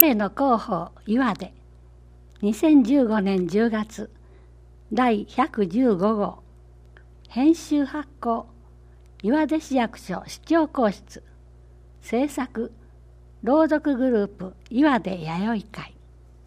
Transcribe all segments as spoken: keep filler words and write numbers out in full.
声の広報岩出にせんじゅうごねんじゅうがつだいひゃくじゅうご号編集発行岩出市役所市長公室制作朗読グループ岩出弥生会。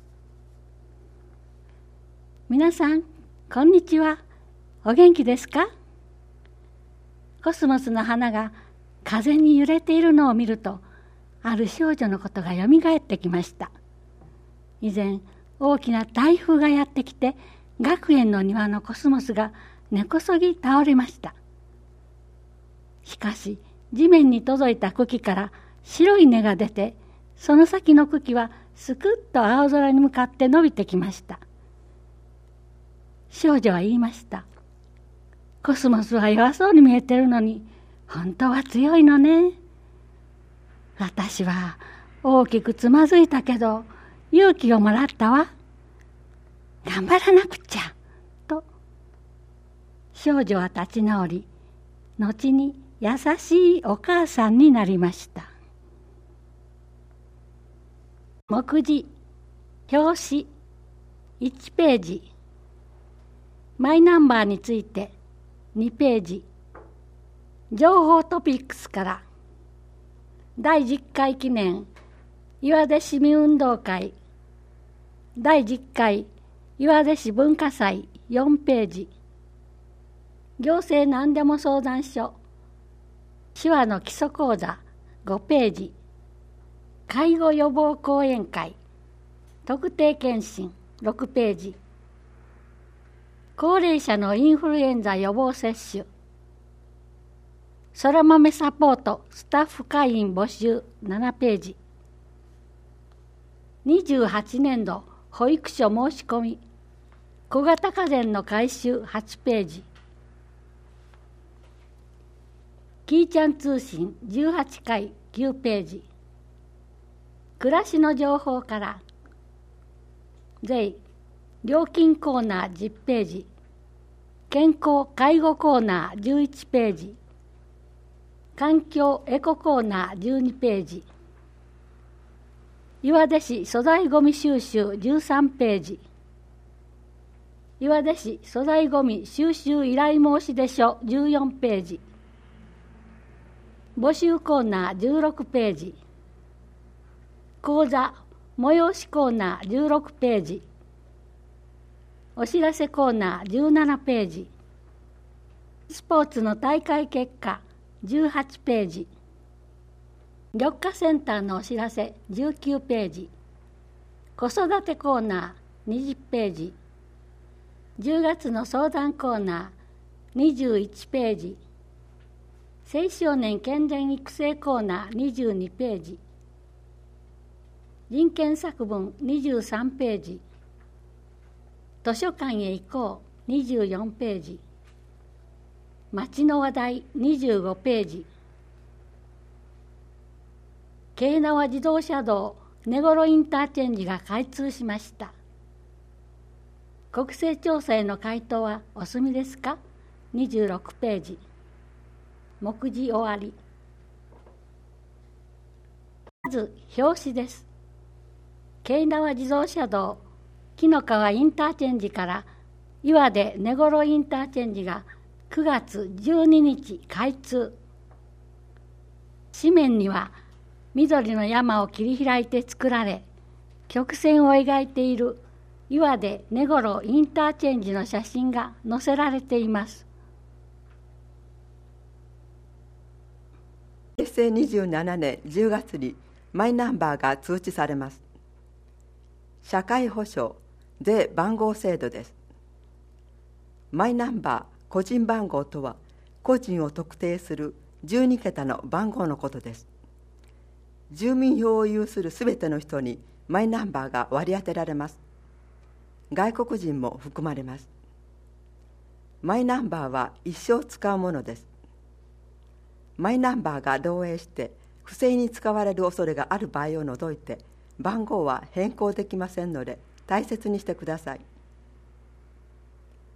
皆さんこんにちは。お元気ですか？コスモスの花が風に揺れているのを見ると、ある少女のことがよみがえってきました。以前大きな台風がやってきて、学園の庭のコスモスが根こそぎ倒れました。しかし地面に届いた茎から白い根が出て、その先の茎はすくっと青空に向かって伸びてきました。少女は言いました。コスモスは弱そうに見えてるのに、本当は強いのね。私は大きくつまずいたけど、勇気をもらったわ。頑張らなくちゃ。と、少女は立ち直り、後に優しいお母さんになりました。目次、表紙、いちページ。マイナンバーについてにページ。情報トピックスからだいじゅっかい記念岩出市民運動会だいじゅっかい岩出市文化祭よんページ。行政何でも相談所手話の基礎講座ごページ。介護予防講演会特定健診ろくページ。高齢者のインフルエンザ予防接種そら豆サポートスタッフ会員募集ななページ。にじゅうはちねんど保育所申し込み小型家電の改修はちページ。キーちゃん通信じゅうはちかいきゅうページ。暮らしの情報から税料金コーナーじゅっページ。健康介護コーナーじゅういちページ。環境エココーナーじゅうにページ。岩出市素材ごみ収集じゅうさんページ。岩出市素材ごみ収集依頼申出書じゅうよんページ。募集コーナーじゅうろくページ。講座催しコーナーじゅうろくページ。お知らせコーナーじゅうななページ。スポーツの大会結果じゅうはちページ。緑化センターのお知らせじゅうきゅうページ。子育てコーナーにじゅっページ。じゅうがつの相談コーナーにじゅういちページ。青少年健全育成コーナーにじゅうにページ。人権作文にじゅうさんページ。図書館へ行こうにじゅうよんページ。街の話題にじゅうごページ。京奈和自動車道根頃インターチェンジが開通しました。国勢調査への回答はお済みですか？にじゅうろくページ。目次終わり。まず表紙です。京奈和自動車道紀の川インターチェンジから岩出根頃インターチェンジがくがつじゅうににち開通。紙面には緑の山を切り開いて作られ、曲線を描いている岩出根頃インターチェンジの写真が載せられています。 へいせいにじゅうななねんじゅうがつにマイナンバーが通知されます。社会保障税番号制度です。マイナンバー個人番号とは、個人を特定するじゅうにけたの番号のことです。住民票を有するすべての人にマイナンバーが割り当てられます。外国人も含まれます。マイナンバーは一生使うものです。マイナンバーが漏洩して不正に使われる恐れがある場合を除いて、番号は変更できませんので大切にしてください。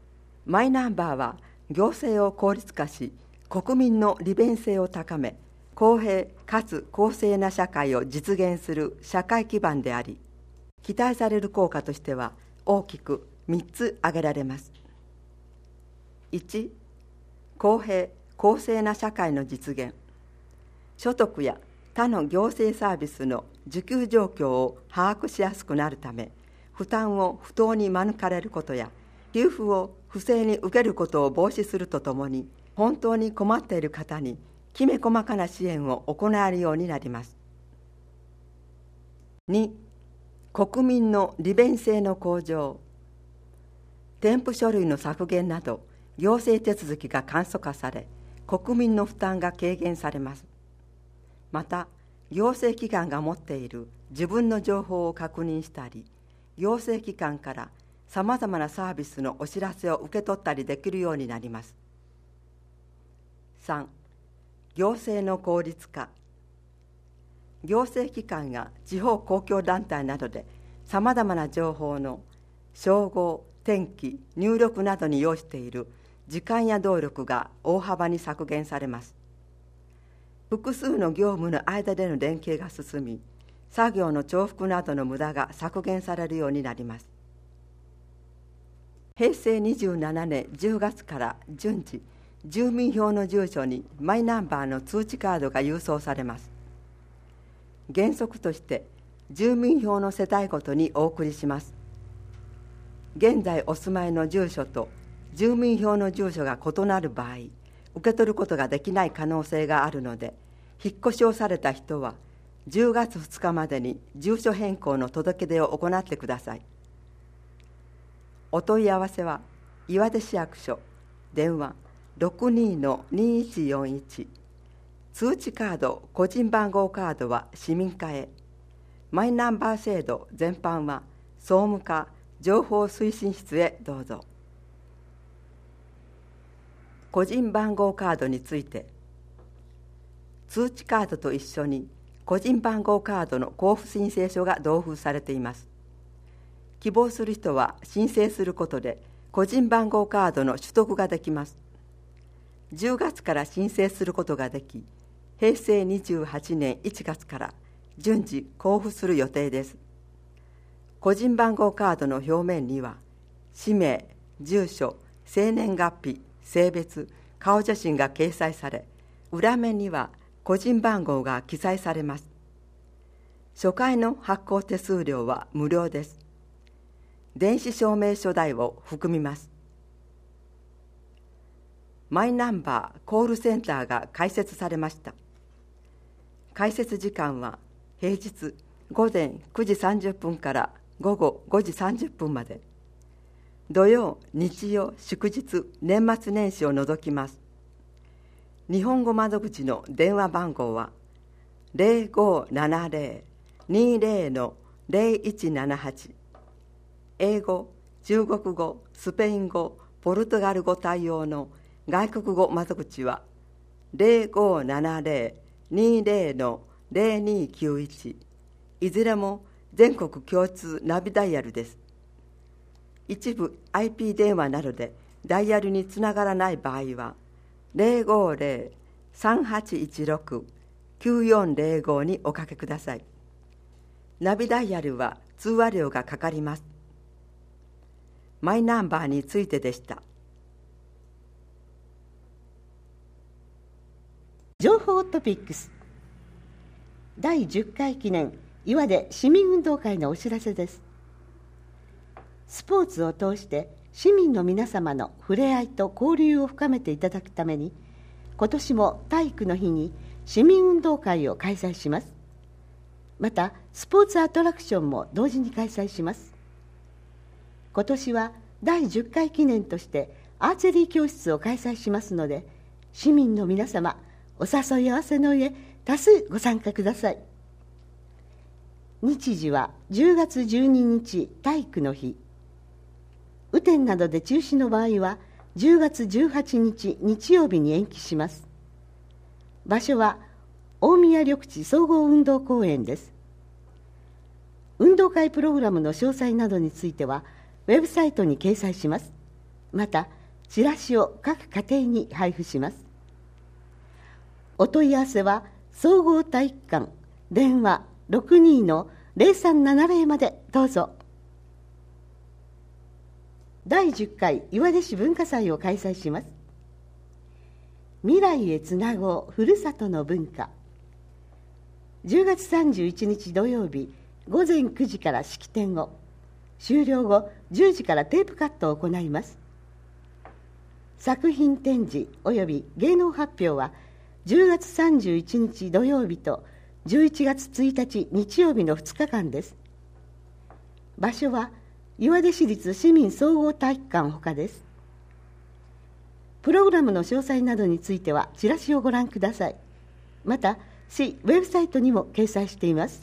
マイナンバーは行政を効率化し、国民の利便性を高め、 公平かつ公正な社会を実現する社会基盤であり、期待される効果としては大きくみっつ挙げられます。いち、公平公正な社会の実現。所得や他の行政サービスの受給状況を把握しやすくなるため、負担を不当に免れることや、給付を不正に受けることを防止するとともに、本当に困っている方にきめ細かな支援を行えるようになります。に、国民の利便性の向上。添付書類の削減など、行政手続きが簡素化され、国民の負担が軽減されます。また、行政機関が持っている自分の情報を確認したり、行政機関からさまざまなサービスのお知らせを受け取ったりできるようになります。さん、行政の効率化。行政機関が地方公共団体などでさまざまな情報の照合、転記、入力などに要している時間や労力が大幅に削減されます。複数の業務の間での連携が進み、作業の重複などの無駄が削減されるようになります。へいせいにじゅうななねんじゅうがつから順次、住民票の住所にマイナンバーの通知カードが郵送されます。原則として住民票の世帯ごとにお送りします。現在お住まいの住所と住民票の住所が異なる場合、受け取ることができない可能性があるので、引っ越しをされた人はじゅうがつふつかまでに住所変更の届け出を行ってください。お問い合わせは岩手市役所電話 ろくにーのにいちよんいち、通知カード個人番号カードは市民課へ、マイナンバー制度全般は総務課情報推進室へどうぞ。個人番号カードについて、通知カードと一緒に個人番号カードの交付申請書が同封されています。希望する人は申請することで個人番号カードの取得ができます。じゅうがつから申請することができ、へいせいにじゅうはちねんいちがつから順次交付する予定です。個人番号カードの表面には、氏名、住所、生年月日、性別、顔写真が掲載され、裏面には個人番号が記載されます。初回の発行手数料は無料です。電子証明書代を含みます。マイナンバーコールセンターが開設されました。開設時間は平日ごぜんくじさんじゅっぷんからごごごじさんじゅっぷんまで、土曜、日曜、祝日、年末年始を除きます。日本語窓口の電話番号は ゼロごーななゼロ にゼロのゼロいちななはち、英語、中国語、スペイン語、ポルトガル語対応の外国語窓口はゼロごーななゼロ にゼロのゼロにきゅういち、いずれも全国共通ナビダイヤルです。一部 アイピー 電話などでダイヤルにつながらない場合はゼロごーゼロ さんはちいちろく きゅうよんゼロごにおかけください。ナビダイヤルは通話料がかかります。マイナンバーについてでした。 情報トピックスだいじゅっかい記念岩手市民運動会のお知らせです。スポーツを通して市民の皆様の触れ合いと交流を深めていただくために、今年も体育の日に市民運動会を開催します。またスポーツアトラクションも同時に開催します。今年はだいじゅっかい記念としてアーチェリー教室を開催しますので、市民の皆様お誘い合わせの上多数ご参加ください。日時はじゅうがつじゅうににち体育の日、雨天などで中止の場合はじゅうがつじゅうはちにち日曜日に延期します。場所は大宮緑地総合運動公園です。運動会プログラムの詳細などについてはウェブサイトに掲載します。またチラシを各家庭に配布します。お問い合わせは総合体育館電話 ろくにーのゼロさんななゼロ までどうぞ。だいじゅっかい岩出市文化祭を開催します。未来へつなごうふるさとの文化。じゅうがつさんじゅういちにち土曜日ごぜんくじから式典を、終了後じゅうじからテープカットを行います。作品展示および芸能発表はじゅうがつさんじゅういちにち土曜日とじゅういちがつついたち日曜日のふつかかんです。場所は岩出市立市民総合体育館ほかです。プログラムの詳細などについてはチラシをご覧ください。また市ウェブサイトにも掲載しています。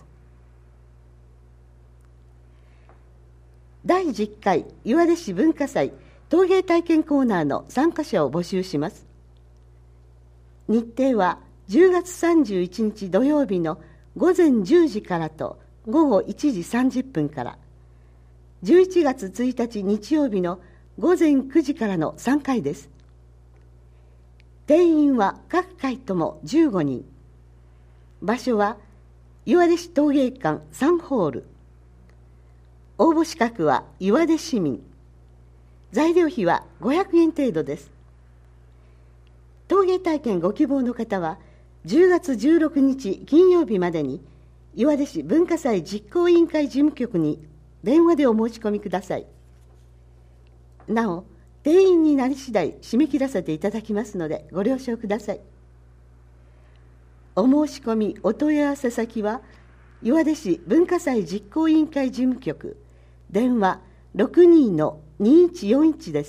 だいじゅっかい岩出市文化祭陶芸体験コーナーの参加者を募集します。日程はじゅうがつさんじゅういちにち土曜日のごぜんじゅうじからとごごいちじさんじゅっぷんから、じゅういちがつついたち日曜日のごぜんくじからのさんかいです。定員は各回ともじゅうごにん。場所は岩出市陶芸館さんホール。応募資格は岩出市民。材料費はごひゃくえん程度です。陶芸体験ご希望の方はじゅうがつじゅうろくにち金曜日までに岩出市文化祭実行委員会事務局に電話でお申し込みください。なお定員になり次第締め切らせていただきますのでご了承ください。お申し込みお問い合わせ先は岩出市文化祭実行委員会事務局電話 ろくにーのにいちよんいち です。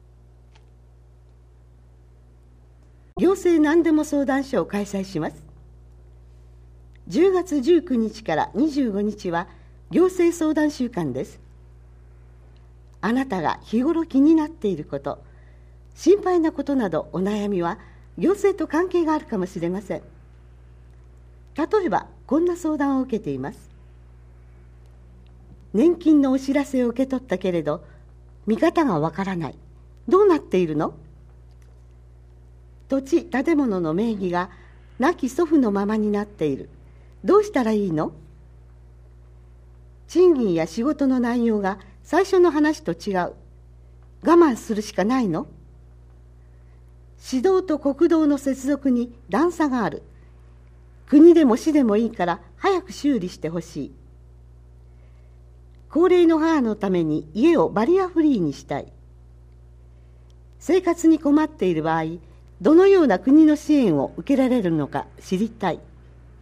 行政何でも相談所を開催します。じゅうがつじゅうくにちからにじゅうごにちは行政相談週間です。あなたが日頃気になっていること、心配なことなどお悩みは行政と関係があるかもしれません。例えばこんな相談を受けています。年金のお知らせを受け取ったけれど見方がわからない。どうなっているの？土地建物の名義が亡き祖父のままになっている。どうしたらいいの？賃金や仕事の内容が最初の話と違う。我慢するしかないの？市道と国道の接続に段差がある。国でも市でもいいから早く修理してほしい。高齢の母のために家をバリアフリーにしたい。生活に困っている場合、どのような国の支援を受けられるのか知りたい。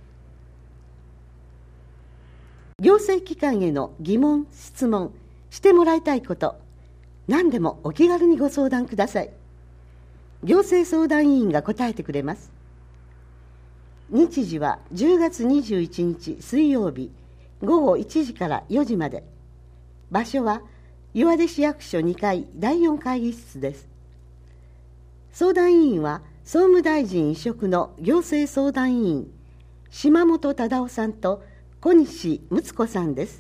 行政機関への疑問・質問、してもらいたいこと、何でもお気軽にご相談ください。行政相談委員が答えてくれます。日時はじゅうがつにじゅういちにち水曜日ごごいちじからよじまで。場所は岩出市役所にかいだいよん会議室です。相談委員は総務大臣委嘱の行政相談委員島本忠夫さんと小西睦子さんです。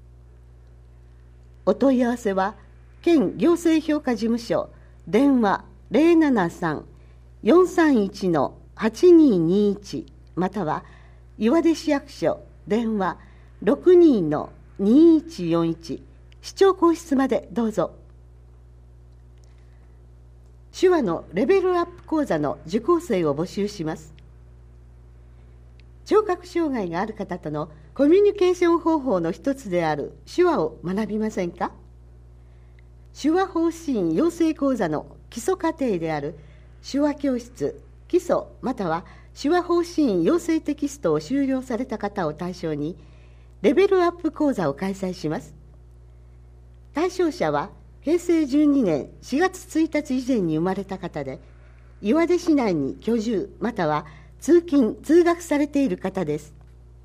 お問い合わせは県行政評価事務所電話 ゼロななさん よんさんいち はちにーにーいち または岩出市役所電話 ろくにーのにいちよんいち 市長公室までどうぞ。手話のレベルアップ講座の受講生を募集します。聴覚障害がある方とのコミュニケーション方法の一つである手話を学びませんか？手話方針養成講座の基礎課程である手話教室基礎または手話方針養成テキストを修了された方を対象にレベルアップ講座を開催します。対象者はへいせいじゅうにねんしがつついたち以前に生まれた方で、岩出市内に居住または通勤・通学されている方です。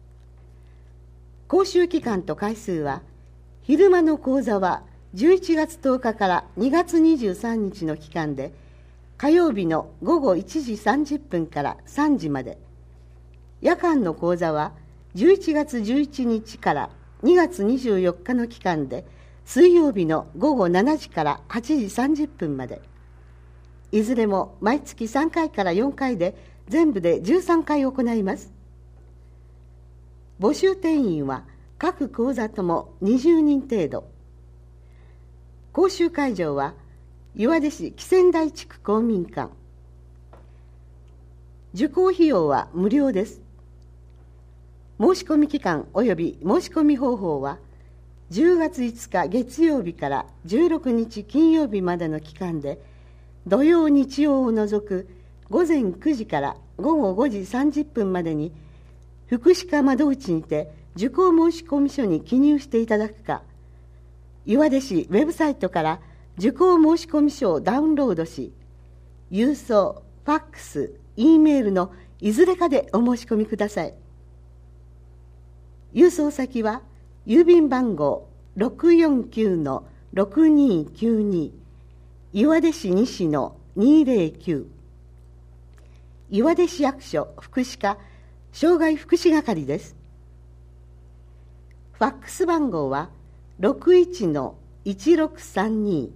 講習期間と回数は、昼間の講座はじゅういちがつとおかからにがつにじゅうさんにちの期間で、火曜日のごごいちじさんじゅっぷんからさんじまで、夜間の講座はじゅういちがつじゅういちにちからにがつにじゅうよっかの期間で、水曜日のごごしちじからはちじさんじゅっぷんまで、いずれも毎月さんかいからよんかいで全部でじゅうさんかい行います。募集定員は各講座ともにじゅうにん程度。講習会場は岩出市木仙台地区公民館。受講費用は無料です。申し込み期間および申し込み方法はじゅうがついつか月曜日からじゅうろくにち金曜日までの期間で、土曜日曜を除くごぜんくじからごごごじさんじゅっぷんまでに福祉課窓口にて受講申込書に記入していただくか、岩出市ウェブサイトから受講申込書をダウンロードし、郵送、ファックス、Eメールのいずれかでお申し込みください。郵送先は郵便番号 ろくよんきゅうのろくにきゅうに 岩出市西のにひゃくきゅう、岩出市役所福祉課障害福祉係です。ファックス番号は ろくいちのいちろくさんに。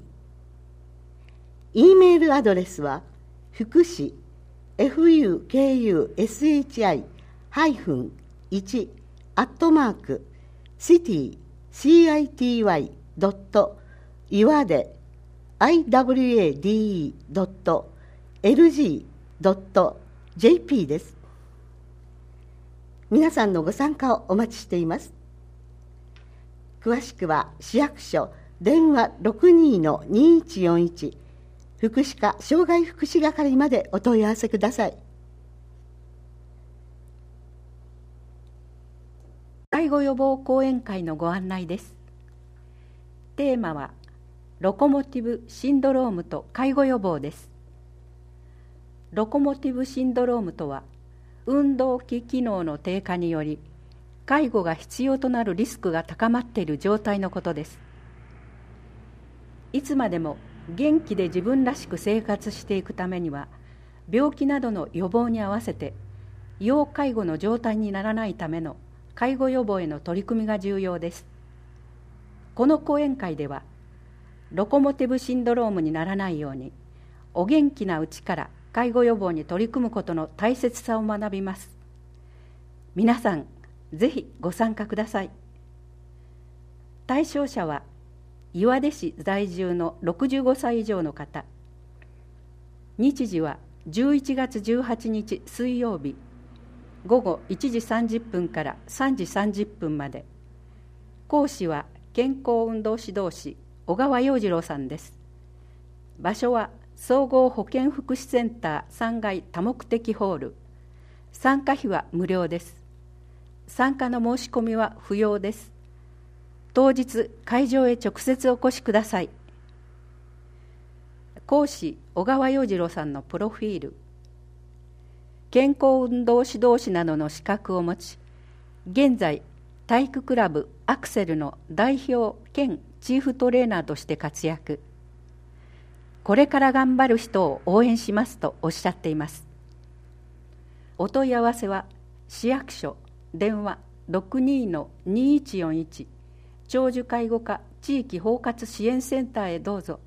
E メールアドレスは福祉 フクシハイフンいち アットマークシティ シーアイティーワイ ドット岩出 アイダブリューエーディーイー ドットエルジー ドット ジェーピー です。皆さんのご参加をお待ちしています。詳しくは市役所電話 ろくにのにいちよんいち 福祉課障害福祉係までお問い合わせください。 介護予防講演会のご案内です。テーマはロコモティブシンドロームと介護予防です。ロコモティブシンドロームとは、運動器機能の低下により介護が必要となるリスクが高まっている状態のことです。いつまでも元気で自分らしく生活していくためには、病気などの予防に合わせて要介護の状態にならないための介護予防への取り組みが重要です。この講演会では、ロコモティブシンドロームにならないように、お元気なうちから介護予防に取り組むことの大切さを学びます。皆さん、ぜひご参加ください。対象者は、岩出市在住のろくじゅうごさい以上の方。日時はじゅういちがつじゅうはちにち水曜日、ごごいちじさんじゅっぷんからさんじさんじゅっぷんまで。講師は健康運動指導士小川洋次郎さんです。場所は総合保健福祉センターさんがい多目的ホール。参加費は無料です。参加の申し込みは不要です。当日会場へ直接お越しください。講師小川洋次郎さんのプロフィール。健康運動指導士などの資格を持ち、現在体育クラブアクセルの代表兼チーフトレーナーとして活躍。これから頑張る人を応援しますとおっしゃっています。お問い合わせは市役所電話 ろくにのにいちよんいち 長寿介護課地域包括支援センターへどうぞ。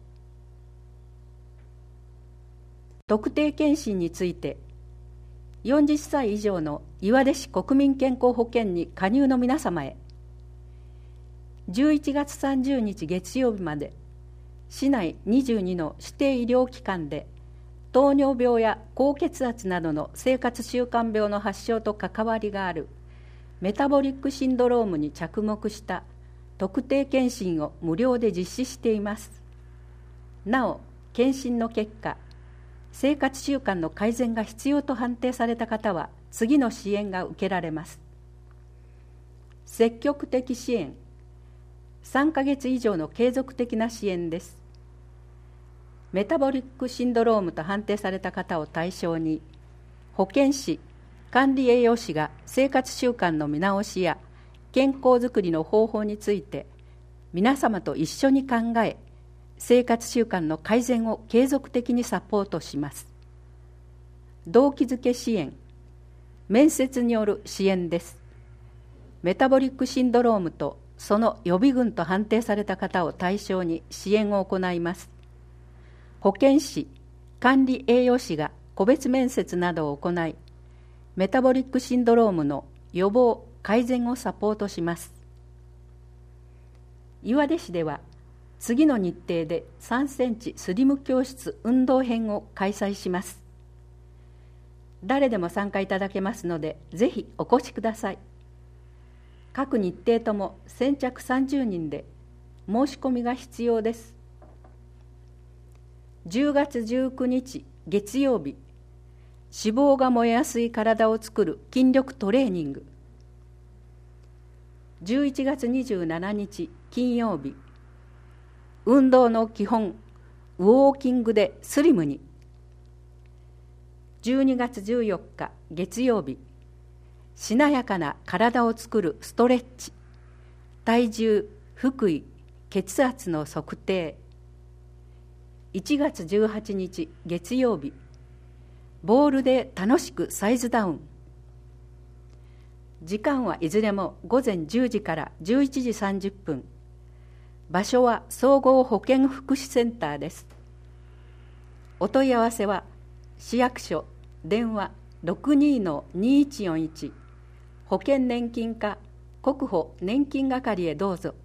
特定健診について、よんじゅっさい以上の岩出市国民健康保険に加入の皆様へ、じゅういちがつさんじゅうにち月曜日まで、市内にじゅうにの指定医療機関で糖尿病や高血圧などの生活習慣病の発症と関わりがあるメタボリックシンドロームに着目した特定健診を無料で実施しています。なお、健診の結果、生活習慣の改善が必要と判定された方は次の支援が受けられます。積極的支援、さんかげつ以上の継続的な支援です。メタボリックシンドロームと判定された方を対象に、保健師、管理栄養士が生活習慣の見直しや健康づくりの方法について皆様と一緒に考え、生活習慣の改善を継続的にサポートします。動機づけ支援、面接による支援です。メタボリックシンドロームとその予備軍と判定された方を対象に支援を行います。保健師、管理栄養士が個別面接などを行い、メタボリックシンドロームの予防・改善をサポートします。岩出市では、次の日程でさんセンチスリム教室運動編を開催します。誰でも参加いただけますので、ぜひお越しください。各日程とも先着さんじゅうにんで申し込みが必要です。じゅうがつじゅうくにち月曜日、脂肪が燃えやすい体を作る筋力トレーニング。じゅういちがつにじゅうしちにち金曜日、運動の基本、ウォーキングでスリムに。じゅうにがつじゅうよっか月曜日、しなやかな体を作るストレッチ、体重、腹囲、血圧の測定。いちがつじゅうはちにち月曜日、ボールで楽しくサイズダウン。時間はいずれもごぜんじゅうじからじゅういちじさんじゅっぷん。場所は総合保健福祉センターです。お問い合わせは市役所電話 ろくにーのにいちよんいち 保険年金課国保年金係へどうぞ。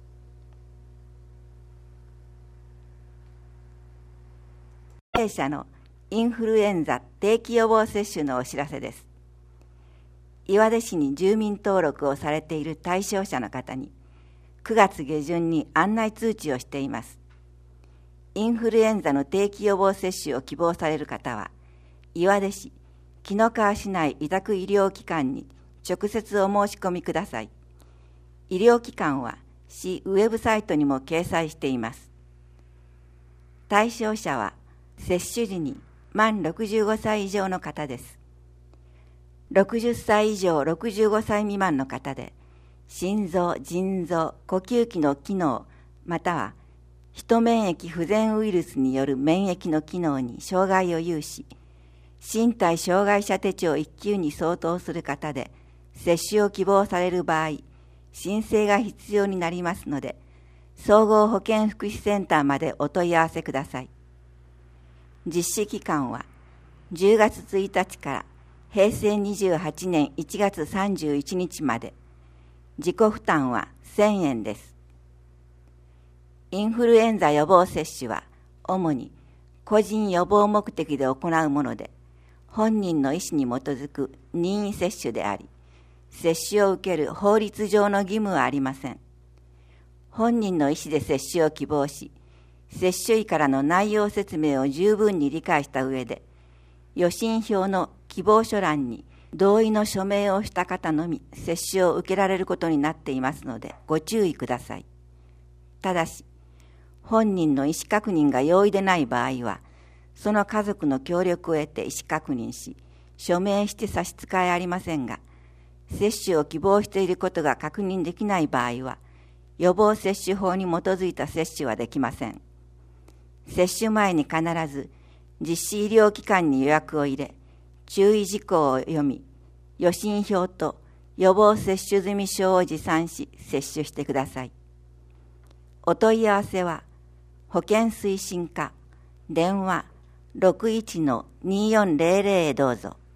弊社のインフルエンザ定期予防接種のお知らせです。岩出市に住民登録をされている対象者の方にくがつげじゅんに案内通知をしています。インフルエンザの定期予防接種を希望される方は、岩出市紀の川市内委託医療機関に直接お申し込みください。医療機関は市ウェブサイトにも掲載しています。対象者は接種時に満ろくじゅうごさい以上の方です。ろくじゅっさい以上ろくじゅうごさい未満の方で、心臓、腎臓、呼吸器の機能、またはヒト免疫不全ウイルスによる免疫の機能に障害を有し、身体障害者手帳いっきゅうに相当する方で、接種を希望される場合、申請が必要になりますので、総合保健福祉センターまでお問い合わせください。実施期間はじゅうがつついたちからへいせいにじゅうはちねんいちがつさんじゅういちにちまで。自己負担はせんえんです。インフルエンザ予防接種は主に個人予防目的で行うもので、本人の意思に基づく任意接種であり、接種を受ける法律上の義務はありません。本人の意思で接種を希望し、接種医からの内容説明を十分に理解した上で、予診票の希望書欄に同意の署名をした方のみ接種を受けられることになっていますのでご注意ください。ただし、本人の意思確認が容易でない場合は、その家族の協力を得て意思確認し、署名して差し支えありませんが、接種を希望していることが確認できない場合は、予防接種法に基づいた接種はできません。接種前に必ず実施医療機関に予約を入れ、注意事項を読み、予診票と予防接種済証を持参し接種してください。お問い合わせは保健推進課電話 ろくいちのにーよんぜろぜろ へどうぞ。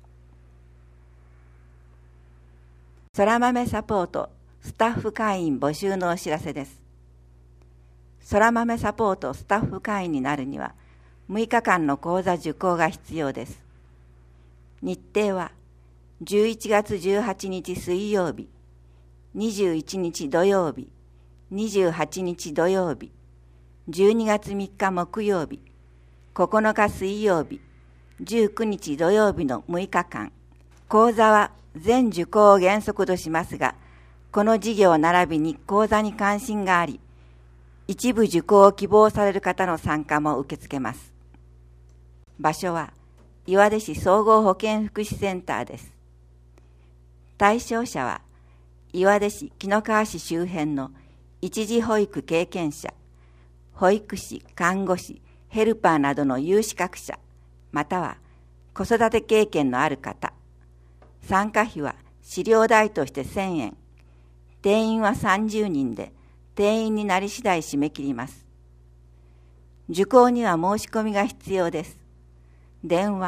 そら豆サポートスタッフ会員募集のお知らせです。そら豆サポートスタッフ会員になるにはむいかかんの講座受講が必要です。日程はじゅういちがつじゅうはちにち水曜日、にじゅういちにち土曜日、にじゅうはちにち土曜日、じゅうにがつみっか木曜日、ここのか水曜日、じゅうくにち土曜日のむいかかん。講座は全受講を原則としますが、この事業並びに講座に関心があり、一部受講を希望される方の参加も受け付けます。場所は岩出市総合保健福祉センターです。対象者は岩出市紀の川市周辺の一時保育経験者、保育士、看護師、ヘルパーなどの有資格者、または子育て経験のある方。参加費は飼料代としてせんえん。定員はさんじゅうにんで、定員になり次第締め切ります。受講には申し込みが必要です。電話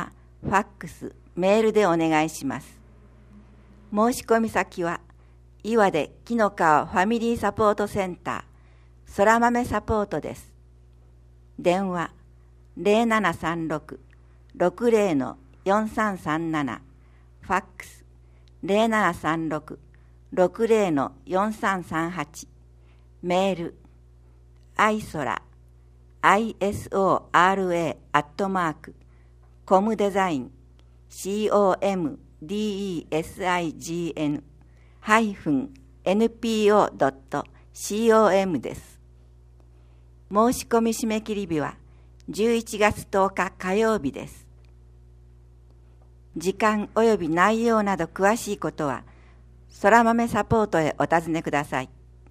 ファックス、メールでお願いします。申し込み先は、岩手紀の川ファミリーサポートセンター、そらまめサポートです。電話、ゼロななさんろく ろくゼロのよんさんさんなな、ファックス、ゼロななさんろく ろくゼロのよんさんさんはち、メール、アイソラ、アイエスオーアールエー アットマーク、コムデザイン、コムデザイン、ハイフン エヌピーオー ドット コム です。申し込み締め切り日はじゅういちがつとおか火曜日です。時間および内容など詳しいことは、そらまめサポートへお尋ねください。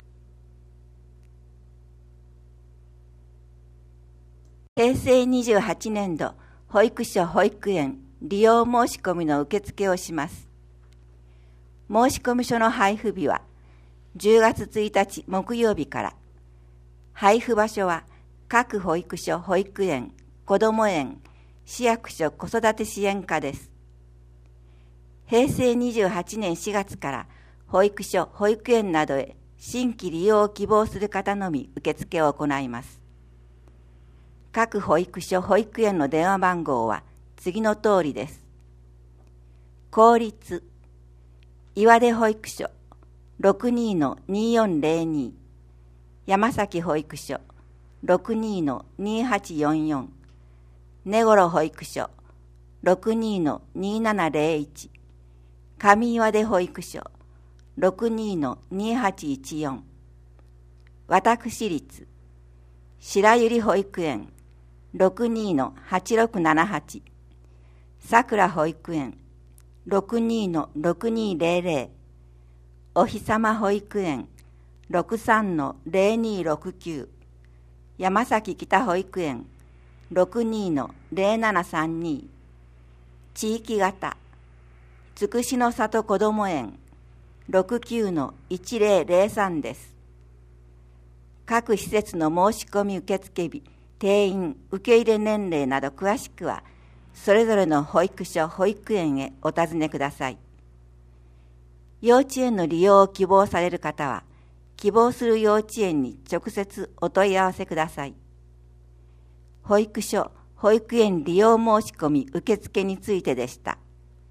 へいせいにじゅうはちねんど保育所保育園利用申し込みの受付をします。申し込み書の配布日はじゅうがつついたち木曜日から、配布場所は各保育所保育園、こども園、市役所子育て支援課です。へいせいにじゅうはちねんしがつから保育所保育園などへ新規利用を希望する方のみ受付を行います。各保育所保育園の電話番号は次の通りです。公立岩出保育所 ろくにのによんゼロに、山崎保育所 ろくにのにはちよんよん、根頃保育所 ろくにのにななゼロいち、上岩出保育所 ろくにのにはちいちよん、私立白百合保育園 ろくにのはちろくななはち、さくら保育園 ろくにのろくにゼロゼロ、おひさま保育園 ろくさんのゼロにろくきゅう、山崎北保育園 ろくにのゼロななさんに、地域型つくしの里こども園 ろくきゅうのいちゼロゼロさんです。各施設の申し込み受付日、定員、受け入れ年齢など詳しくは、それぞれの保育所、保育園へお尋ねください。幼稚園の利用を希望される方は、希望する幼稚園に直接お問い合わせください。保育所、保育園利用申し込み受付についてでした。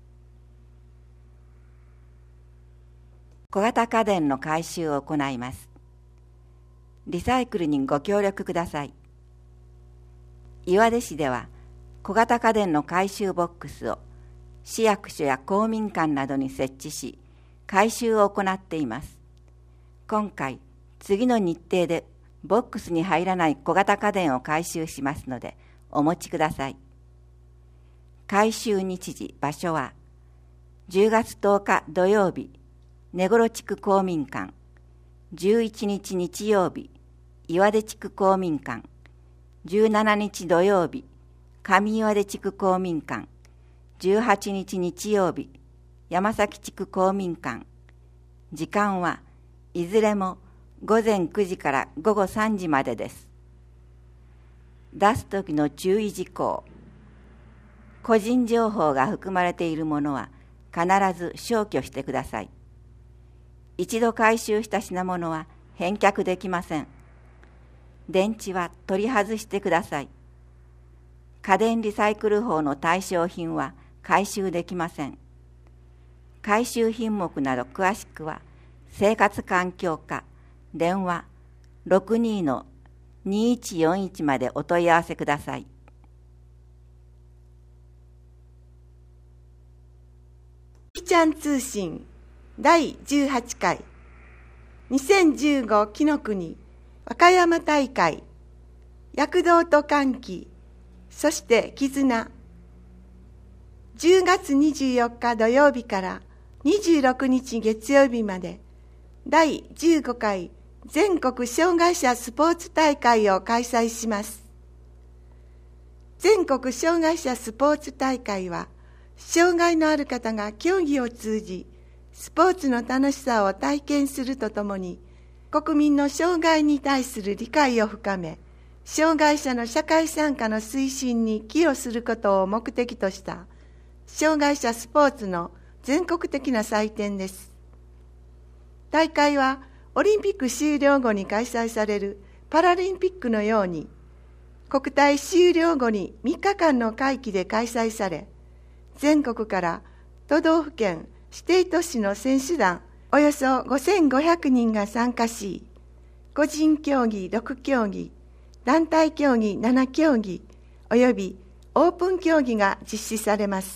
小型家電の回収を行います。リサイクルにご協力ください。岩出市では、小型家電の回収ボックスを市役所や公民館などに設置し、回収を行っています。今回、次の日程でボックスに入らない小型家電を回収しますので、お持ちください。回収日時、場所は、じゅうがつとおか土曜日、根頃地区公民館、じゅういちにち日曜日、岩出地区公民館、じゅうしちにち土曜日、上岩出地区公民館、じゅうはちにち日曜日、山崎地区公民館。時間はいずれもごぜんくじからごごさんじまでです。出すときの注意事項。個人情報が含まれているものは必ず消去してください。一度回収した品物は返却できません。電池は取り外してください。家電リサイクル法の対象品は回収できません。回収品目など詳しくは、生活環境課、電話 ろくにのにいちよんいち までお問い合わせください。 きちゃん通信だいじゅうはちかいにせんじゅうご紀の国和歌山大会躍動と歓喜、そして絆。じゅうがつにじゅうよっか土曜日からにじゅうろくにち月曜日までだいじゅうごかい全国障害者スポーツ大会を開催します。全国障害者スポーツ大会は、障害のある方が競技を通じ、スポーツの楽しさを体験するとともに、国民の障害に対する理解を深め、障害者の社会参加の推進に寄与することを目的とした障害者スポーツの全国的な祭典です。大会はオリンピック終了後に開催されるパラリンピックのように、国体終了後にみっかかんの会期で開催され、全国から都道府県、指定都市の選手団およそごせんごひゃくにんが参加し、個人競技ろくきょうぎ、団体競技ななきょうぎ、およびオープン競技が実施されます。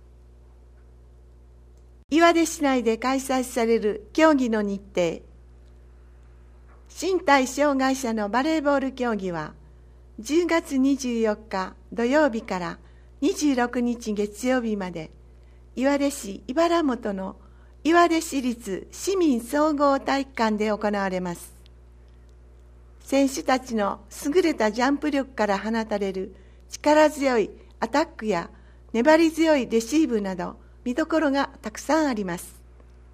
岩出市内で開催される競技の日程。身体障害者のバレーボール競技は、じゅうがつにじゅうよっか土曜日からにじゅうろくにち月曜日まで、岩出市茨本の岩出市立市民総合体育館で行われます。選手たちの優れたジャンプ力から放たれる力強いアタックや粘り強いレシーブなど見どころがたくさんあります。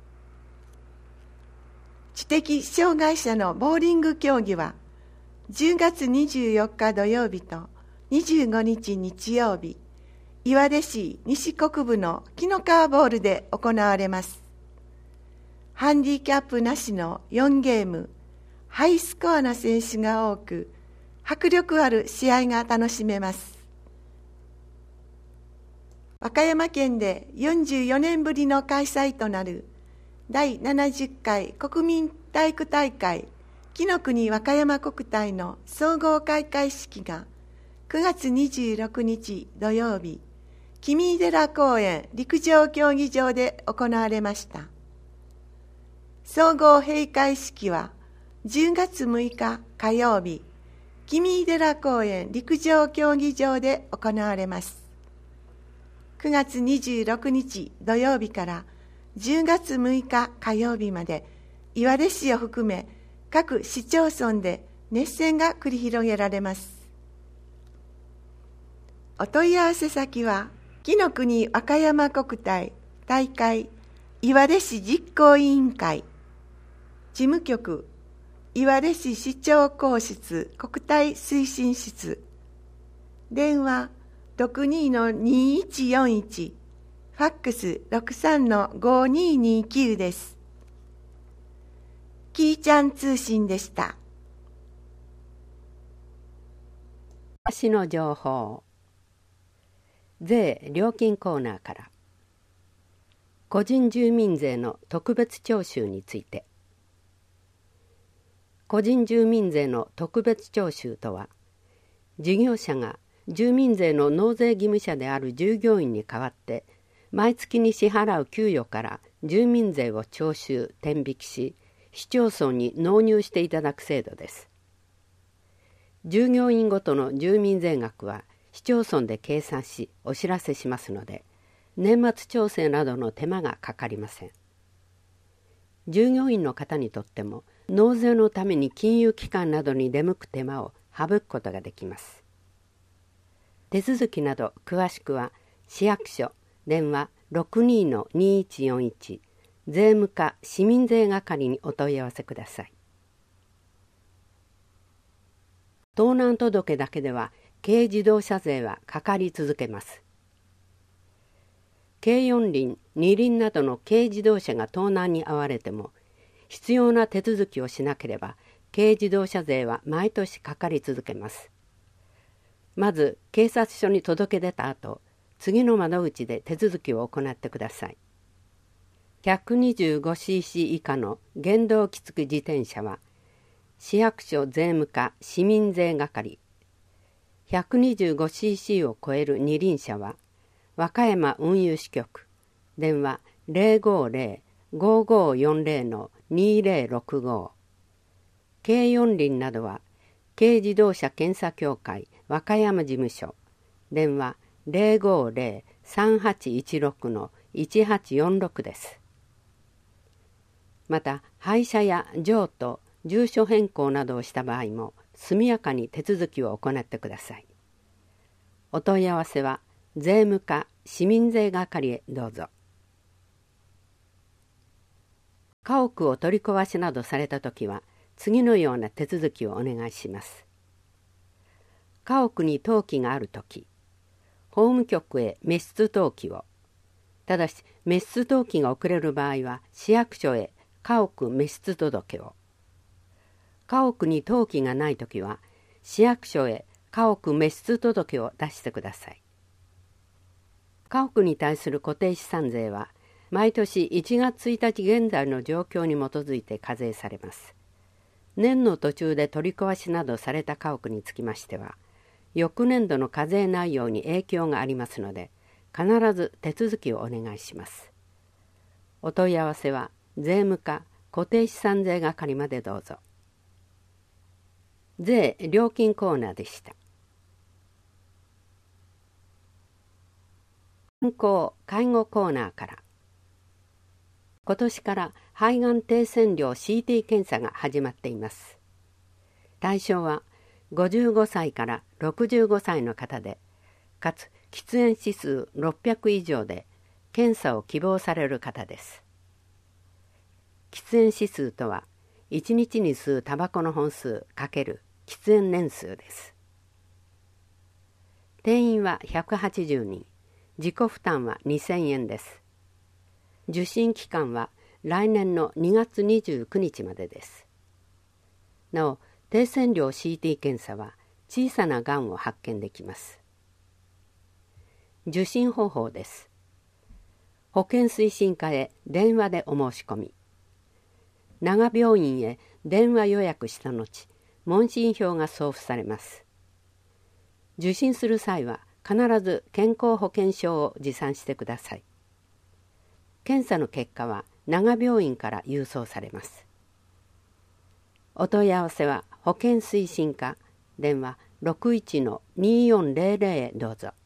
知的障害者のボーリング競技はじゅうがつにじゅうよっか土曜日とにじゅうごにち日曜日、岩出市西国部の紀の川ボールで行われます。ハンディキャップなしのよんゲーム、ハイスコアな選手が多く、迫力ある試合が楽しめます。和歌山県でよんじゅうよねんぶりの開催となる第ななじゅっかい国民体育大会紀の国和歌山国体の総合開会式がくがつにじゅうろくにち土曜日、君井寺公園陸上競技場で行われました。総合閉会式はじゅうがつむいか火曜日、君井寺公園陸上競技場で行われます。くがつにじゅうろくにち土曜日からじゅうがつむいか火曜日まで、岩出市を含め各市町村で熱戦が繰り広げられます。お問い合わせ先は、紀の国和歌山国体大会岩出市実行委員会、事務局岩出市市長公室国体推進室、電話 ろくにのにいちよんいち、ファックス ろくさんのごににきゅうです。きーちゃん通信でした。 足の情報。税料金コーナーから。個人住民税の特別徴収について。個人住民税の特別徴収とは、事業者が住民税の納税義務者である従業員に代わって毎月に支払う給与から住民税を徴収・天引きし、市町村に納入していただく制度です。従業員ごとの住民税額は市町村で計算しお知らせしますので、年末調整などの手間がかかりません。従業員の方にとっても納税のために金融機関などに出向く手間を省くことができます。手続きなど詳しくは市役所電話 ろくにのにいちよんいち、税務課市民税係にお問い合わせください。盗難届だけでは軽自動車税はかかり続けます。軽四輪、二輪などの軽自動車が盗難に遭われても、必要な手続きをしなければ軽自動車税は毎年かかり続けます。まず警察署に届け出た後、次の窓口で手続きを行ってください。ひゃくにじゅうごシーシー 以下の原動機付自転車は市役所税務課市民税係、ひゃくにじゅうごシーシー を超える二輪車は和歌山運輸支局電話 ゼロごゼロ ごごよんゼロ のにゼロろくご、軽四輪などは軽自動車検査協会和歌山事務所電話 ゼロごゼロ さんはちいちろく のいちはちよんろくです。また廃車や譲渡、住所変更などをした場合も速やかに手続きを行ってください。お問い合わせは税務課市民税係へどうぞ。家屋を取り壊しなどされたときは次のような手続きをお願いします。家屋に登記があるとき、 法務局へ滅出登記を。ただし滅出登記が遅れる場合は市役所へ家屋滅出届を。家屋に登記がないときは市役所へ家屋滅出届を出してください。家屋に対する固定資産税は毎年いちがつついたち現在の状況に基づいて課税されます。年の途中で取り壊しなどされた家屋につきましては翌年度の課税内容に影響がありますので必ず手続きをお願いします。お問い合わせは税務課固定資産税係までどうぞ。税料金コーナーでした。健康介護コーナーから。今年から肺がん低線量 シーティー 検査が始まっています。対象はごじゅうごさいからろくじゅうごさいの方で、かつ喫煙指数ろっぴゃく以上で検査を希望される方です。喫煙指数とはいちにちに吸うタバコの本数×喫煙年数です。定員はひゃくはちじゅうにん、自己負担はにせんえんです。受診期間は来年のにがつにじゅうくにちまでです。なお、低線量 シーティー 検査は小さながんを発見できます。受診方法です。保健推進課へ電話でお申し込み。長病院へ電話予約した後、問診票が送付されます。受診する際は必ず健康保険証を持参してください。検査の結果は長病院から郵送されます。お問い合わせは保健推進課電話 ろくいちのによんぜろぜろ へどうぞ。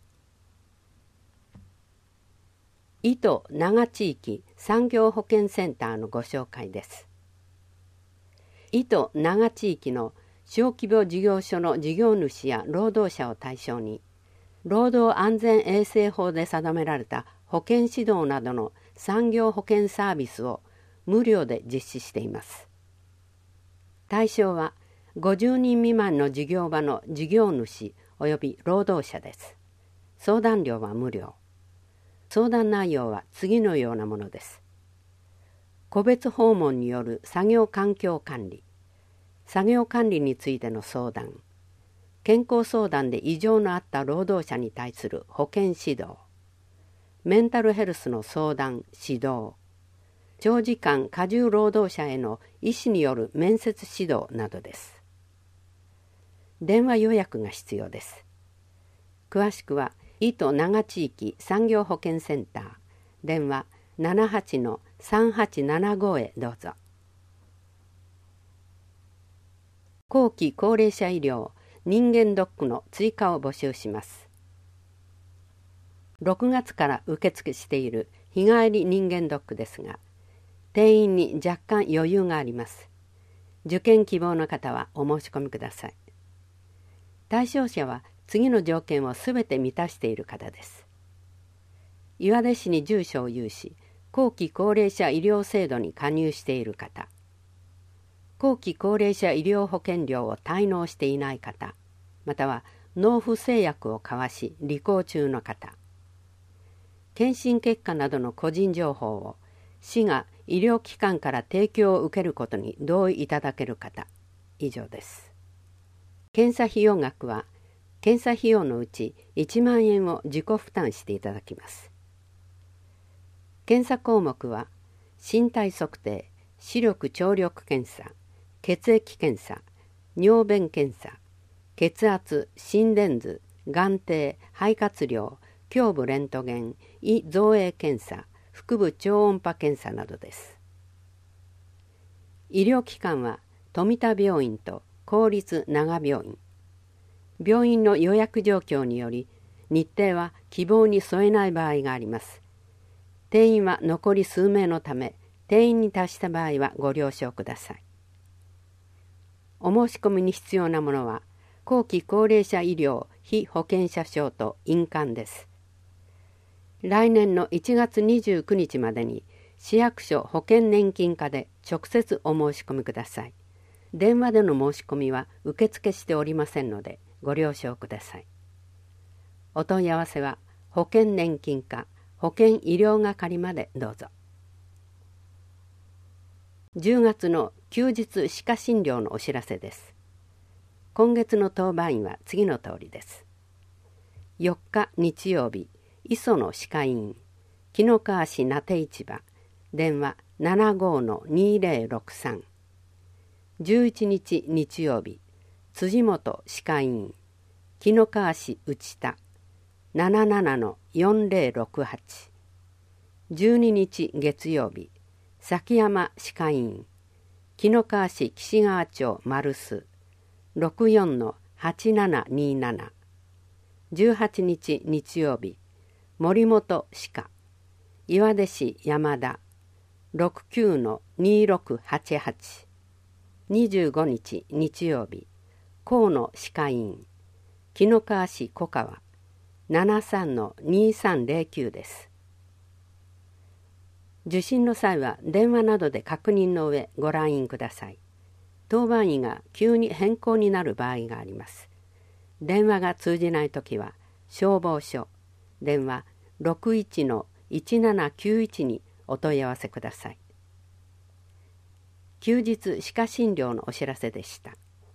伊都長地域産業保健センターのご紹介です。伊都長地域の小規模事業所の事業主や労働者を対象に労働安全衛生法で定められた保健指導などの産業保険サービスを無料で実施しています。対象はごじゅうにん未満の事業場の事業主及び労働者です。相談料は無料。相談内容は次のようなものです。個別訪問による作業環境管理、作業管理についての相談、健康相談で異常のあった労働者に対する保健指導、メンタルヘルスの相談・指導、長時間過重労働者への医師による面接指導などです。電話予約が必要です。詳しくは伊都長地域産業保健センター電話 ななはちのさんはちななご へどうぞ。後期高齢者医療人間ドックの追加を募集します。ろくがつから受付している日帰り人間ドックですが、定員に若干余裕があります。受験希望の方はお申し込みください。対象者は次の条件をすべて満たしている方です。岩出市に住所を有し、後期高齢者医療制度に加入している方、後期高齢者医療保険料を滞納していない方、または納付制約を交わし履行中の方、検診結果などの個人情報を市が医療機関から提供を受けることに同意いただける方、以上です。検査費用額は検査費用のうちいちまんえんを自己負担していただきます。検査項目は身体測定、視力聴力検査、血液検査、尿便検査、血圧、心電図、眼底、肺活量、胸部レントゲン、胃造影検査、腹部超音波検査などです。医療機関は富田病院と公立長病院。病院の予約状況により日程は希望に添えない場合があります。定員は残り数名のため、定員に達した場合はご了承ください。お申し込みに必要なものは後期高齢者医療被保険者証と印鑑です。来年のいちがつにじゅうくにちまでに市役所保険年金課で直接お申し込みください。電話での申し込みは受付しておりませんのでご了承ください。 お問い合わせは保険年金課保険医療係までどうぞ。じゅうがつの休日歯科診療のお知らせです。今月の当番員は次の通りです。よっか日曜日、磯野歯科医院、紀の川市名手市場、電話 ななごーのにーぜろろくさん。じゅういちにち日曜日、辻本歯科医院、紀の川市内田、ななななのよんぜろろくはち。じゅうににち月曜日、崎山歯科医院、紀の川市岸川町丸須、ろくよんのはちななにーなな。じゅうはちにち日曜日、森本歯科、岩出市山田、ろくきゅうのにーろくはちはち。にじゅうごにち日曜日、河野歯科医院、紀の川市小川、ななさんのにーさんぜろきゅうです。受診の際は電話などで確認の上ご来院ください。当番医が急に変更になる場合があります。電話が通じないときは消防署電話 ろくいちのいちななきゅういち にお問い合わせください。休日歯科診療のお知らせでした。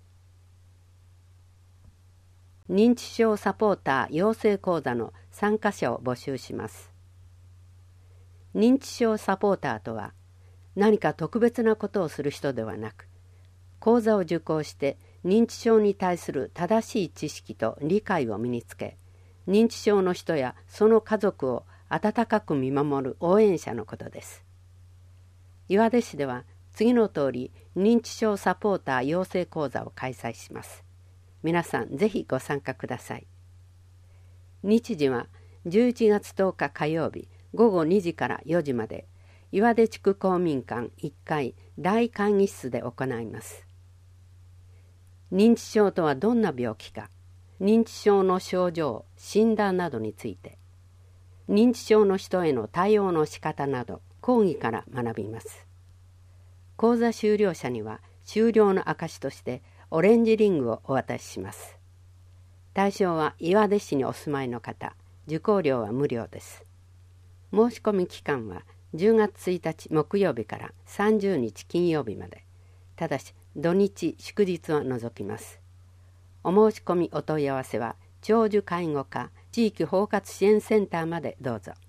認知症サポーター養成講座の参加者を募集します。認知症サポーターとは何か特別なことをする人ではなく、講座を受講して認知症に対する正しい知識と理解を身につけ、認知症の人やその家族を温かく見守る応援者のことです。岩出市では次の通り認知症サポーター養成講座を開催します。皆さんぜひご参加ください。日時はじゅういちがつとおか火曜日ごごにじからよじまで、岩出地区公民館いっかい大会議室で行います。認知症とはどんな病気か、認知症の症状、診断などについて、認知症の人への対応の仕方など講義から学びます。講座修了者には修了の証としてオレンジリングをお渡しします。対象は岩出市にお住まいの方、受講料は無料です。申し込み期間はじゅうがつついたち木曜日からさんじゅうにち金曜日まで、ただし土日祝日は除きます。お申し込みお問い合わせは長寿介護課地域包括支援センターまでどうぞ。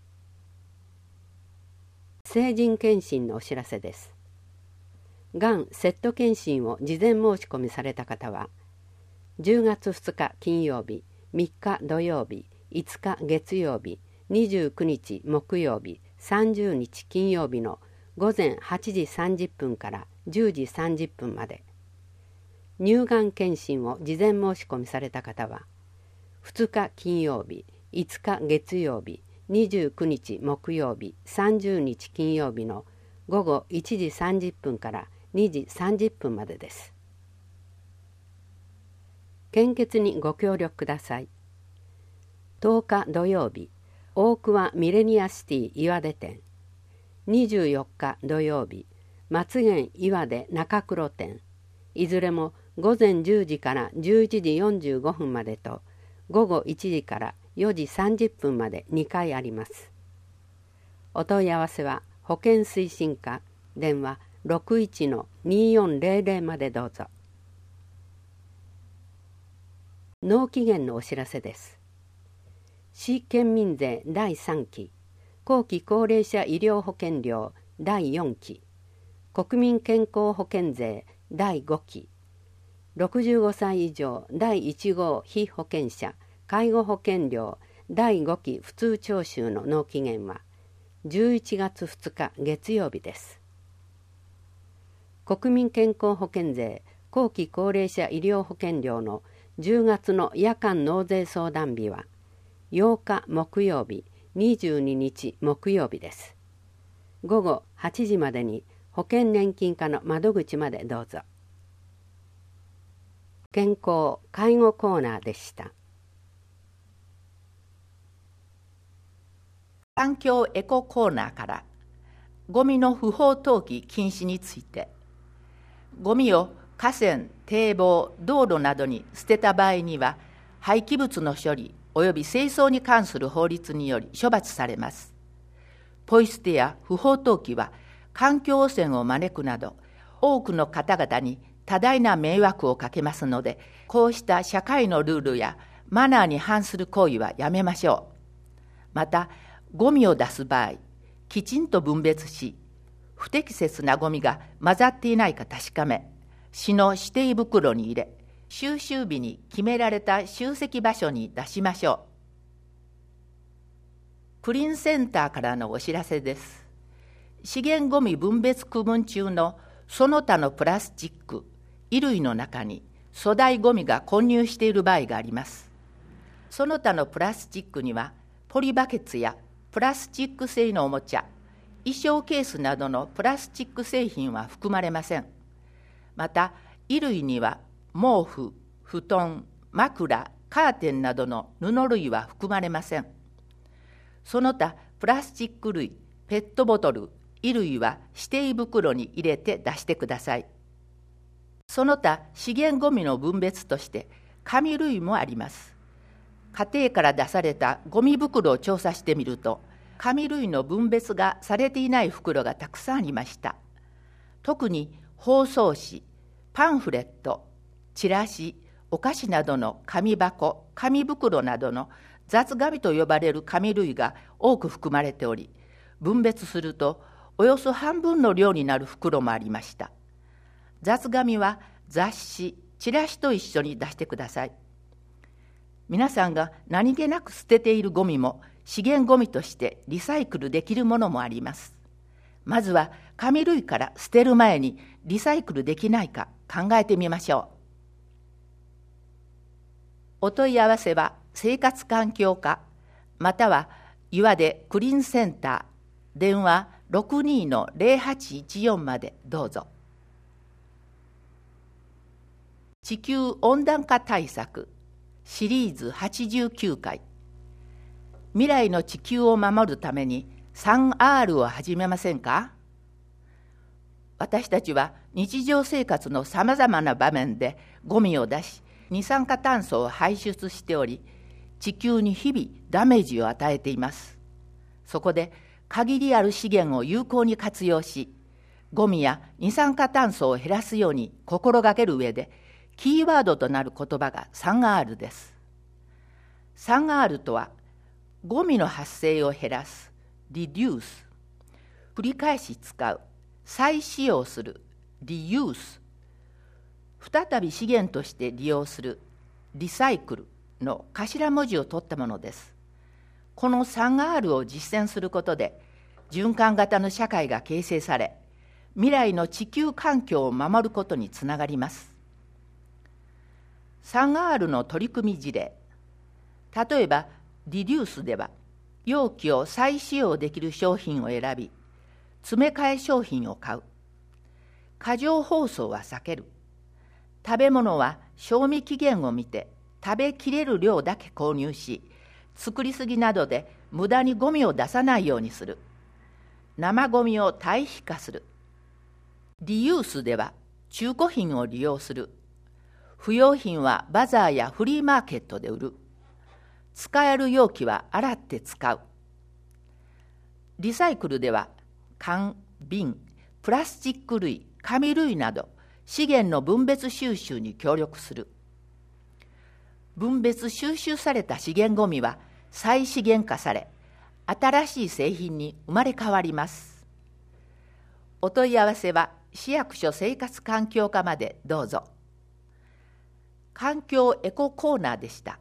成人検診のお知らせです。がんセット検診を事前申し込みされた方はじゅうがつふつか金曜日、みっか土曜日、いつか月曜日、にじゅうくにち木曜日、さんじゅうにち金曜日のごぜんはちじさんじゅっぷんからじゅうじさんじゅっぷんまで、乳がん検診を事前申し込みされた方はふつか金曜日、いつか月曜日、にじゅうくにち木曜日、さんじゅうにち金曜日のごごいちじさんじゅっぷんからにじさんじゅっぷんまでです。献血にご協力ください。とおか土曜日、大桑ミレニアシティ岩出店、にじゅうよっか土曜日、松源岩出中黒店、いずれもごぜんじゅうじからじゅういちじよんじゅうごふんまでとごごいちじからよじさんじゅっぷんまでにかいあります。お問い合わせは保健推進課電話 ろくいちのにーよんぜろぜろ までどうぞ。納期限のお知らせです。市県民税だいさんき、後期高齢者医療保険料だいよんき、国民健康保険税だいごき、ろくじゅうごさい以上だいいち号被保険者介護保険料だいごき普通徴収の納期限はじゅういちがつふつか月曜日です。国民健康保険税後期高齢者医療保険料のじゅうがつの夜間納税相談日はようか木曜日、にじゅうににち木曜日です。ごごはちじまでに保険年金課の窓口までどうぞ。健康介護コーナーでした。 環境エココーナーからゴミの不法投棄禁止について、ゴミを河川、堤防、道路などに捨てた場合には廃棄物の処理、 および清掃に関する法律により処罰されます。ポイ捨てや不法投棄は環境汚染を招くなど、多くの方々に多大な迷惑をかけますので、こうした社会のルールやマナーに反する行為はやめましょう。また、ゴミを出す場合、きちんと分別し、不適切なゴミが混ざっていないか確かめ、市の指定袋に入れ、収集日に決められた集積場所に出しましょう。クリーンセンターからのお知らせです。資源ゴミ分別区分中のその他のプラスチック、衣類の中に粗大ゴミが混入している場合があります。その他のプラスチックには、ポリバケツやプラスチック製のおもちゃ、衣装ケースなどのプラスチック製品は含まれません。また、衣類には毛布、布団、枕、カーテンなどの布類は含まれません。その他、プラスチック類、ペットボトル、衣類は指定袋に入れて出してください。その他、資源ゴミの分別として、紙類もあります。家庭から出されたゴミ袋を調査してみると、紙類の分別がされていない袋がたくさんありました。特に包装紙、パンフレット、チラシ、お菓子などの紙箱、紙袋などの雑紙と呼ばれる紙類が多く含まれており、分別するとおよそ半分の量になる袋もありました。雑紙は雑誌、チラシと一緒に出してください。皆さんが何気なく捨てているゴミも資源ゴミとしてリサイクルできるものもあります。まずは紙類から捨てる前にリサイクルできないか考えてみましょう。お問い合わせは生活環境課または岩出クリーンセンター電話 ろくにーのゼロはちいちよん までどうぞ。地球温暖化対策シリーズはちじゅうきゅうかい、未来の地球を守るために スリーアール を始めませんか？私たちは日常生活のさまざまな場面でゴミを出し、二酸化炭素を排出しており、地球に日々ダメージを与えています。そこで限りある資源を有効に活用し、ゴミや二酸化炭素を減らすように心がける上で、キーワードとなる言葉が スリーアール です。スリーアール とは、ゴミの発生を減らす、reduce、繰り返し使う、再使用する、reuse、再び資源として利用する、リサイクルの頭文字を取ったものです。この スリーアール を実践することで、循環型の社会が形成され、未来の地球環境を守ることにつながります。スリーアール の取り組み事例。例えば、リデュースでは、容器を再使用できる商品を選び、詰め替え商品を買う。過剰包装は避ける。食べ物は賞味期限を見て、食べきれる量だけ購入し、作りすぎなどで無駄にゴミを出さないようにする。生ゴミを堆肥化する。リユースでは、中古品を利用する。不用品はバザーやフリーマーケットで売る。使える容器は洗って使う。リサイクルでは缶、瓶、プラスチック類、紙類など資源の分別収集に協力する。分別収集された資源ゴミは再資源化され、新しい製品に生まれ変わります。お問い合わせは市役所生活環境課までどうぞ。環境エココーナーでした。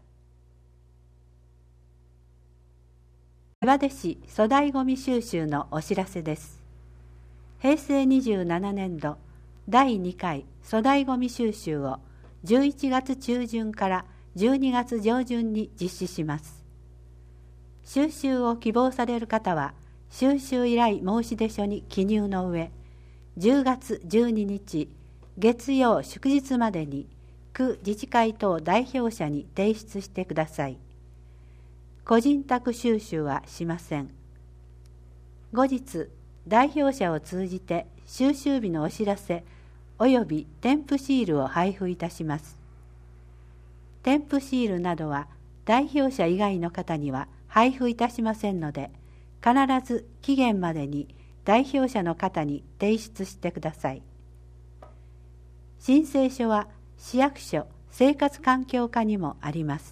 岩出市粗大ごみ収集のお知らせです。へいせいにじゅうななねんどだいにかい粗大ごみ収集をじゅういちがつちゅうじゅんからじゅうにがつじょうじゅんに実施します。収集を希望される方は、収集依頼申出書に記入の上、じゅうがつじゅうににち月曜祝日までに区自治会等代表者に提出してください。個人宅収集はしません。後日、代表者を通じて収集日のお知らせおよび添付シールを配布いたします。添付シールなどは代表者以外の方には配布いたしませんので、必ず期限までに代表者の方に提出してください。申請書は市役所生活環境課にもあります。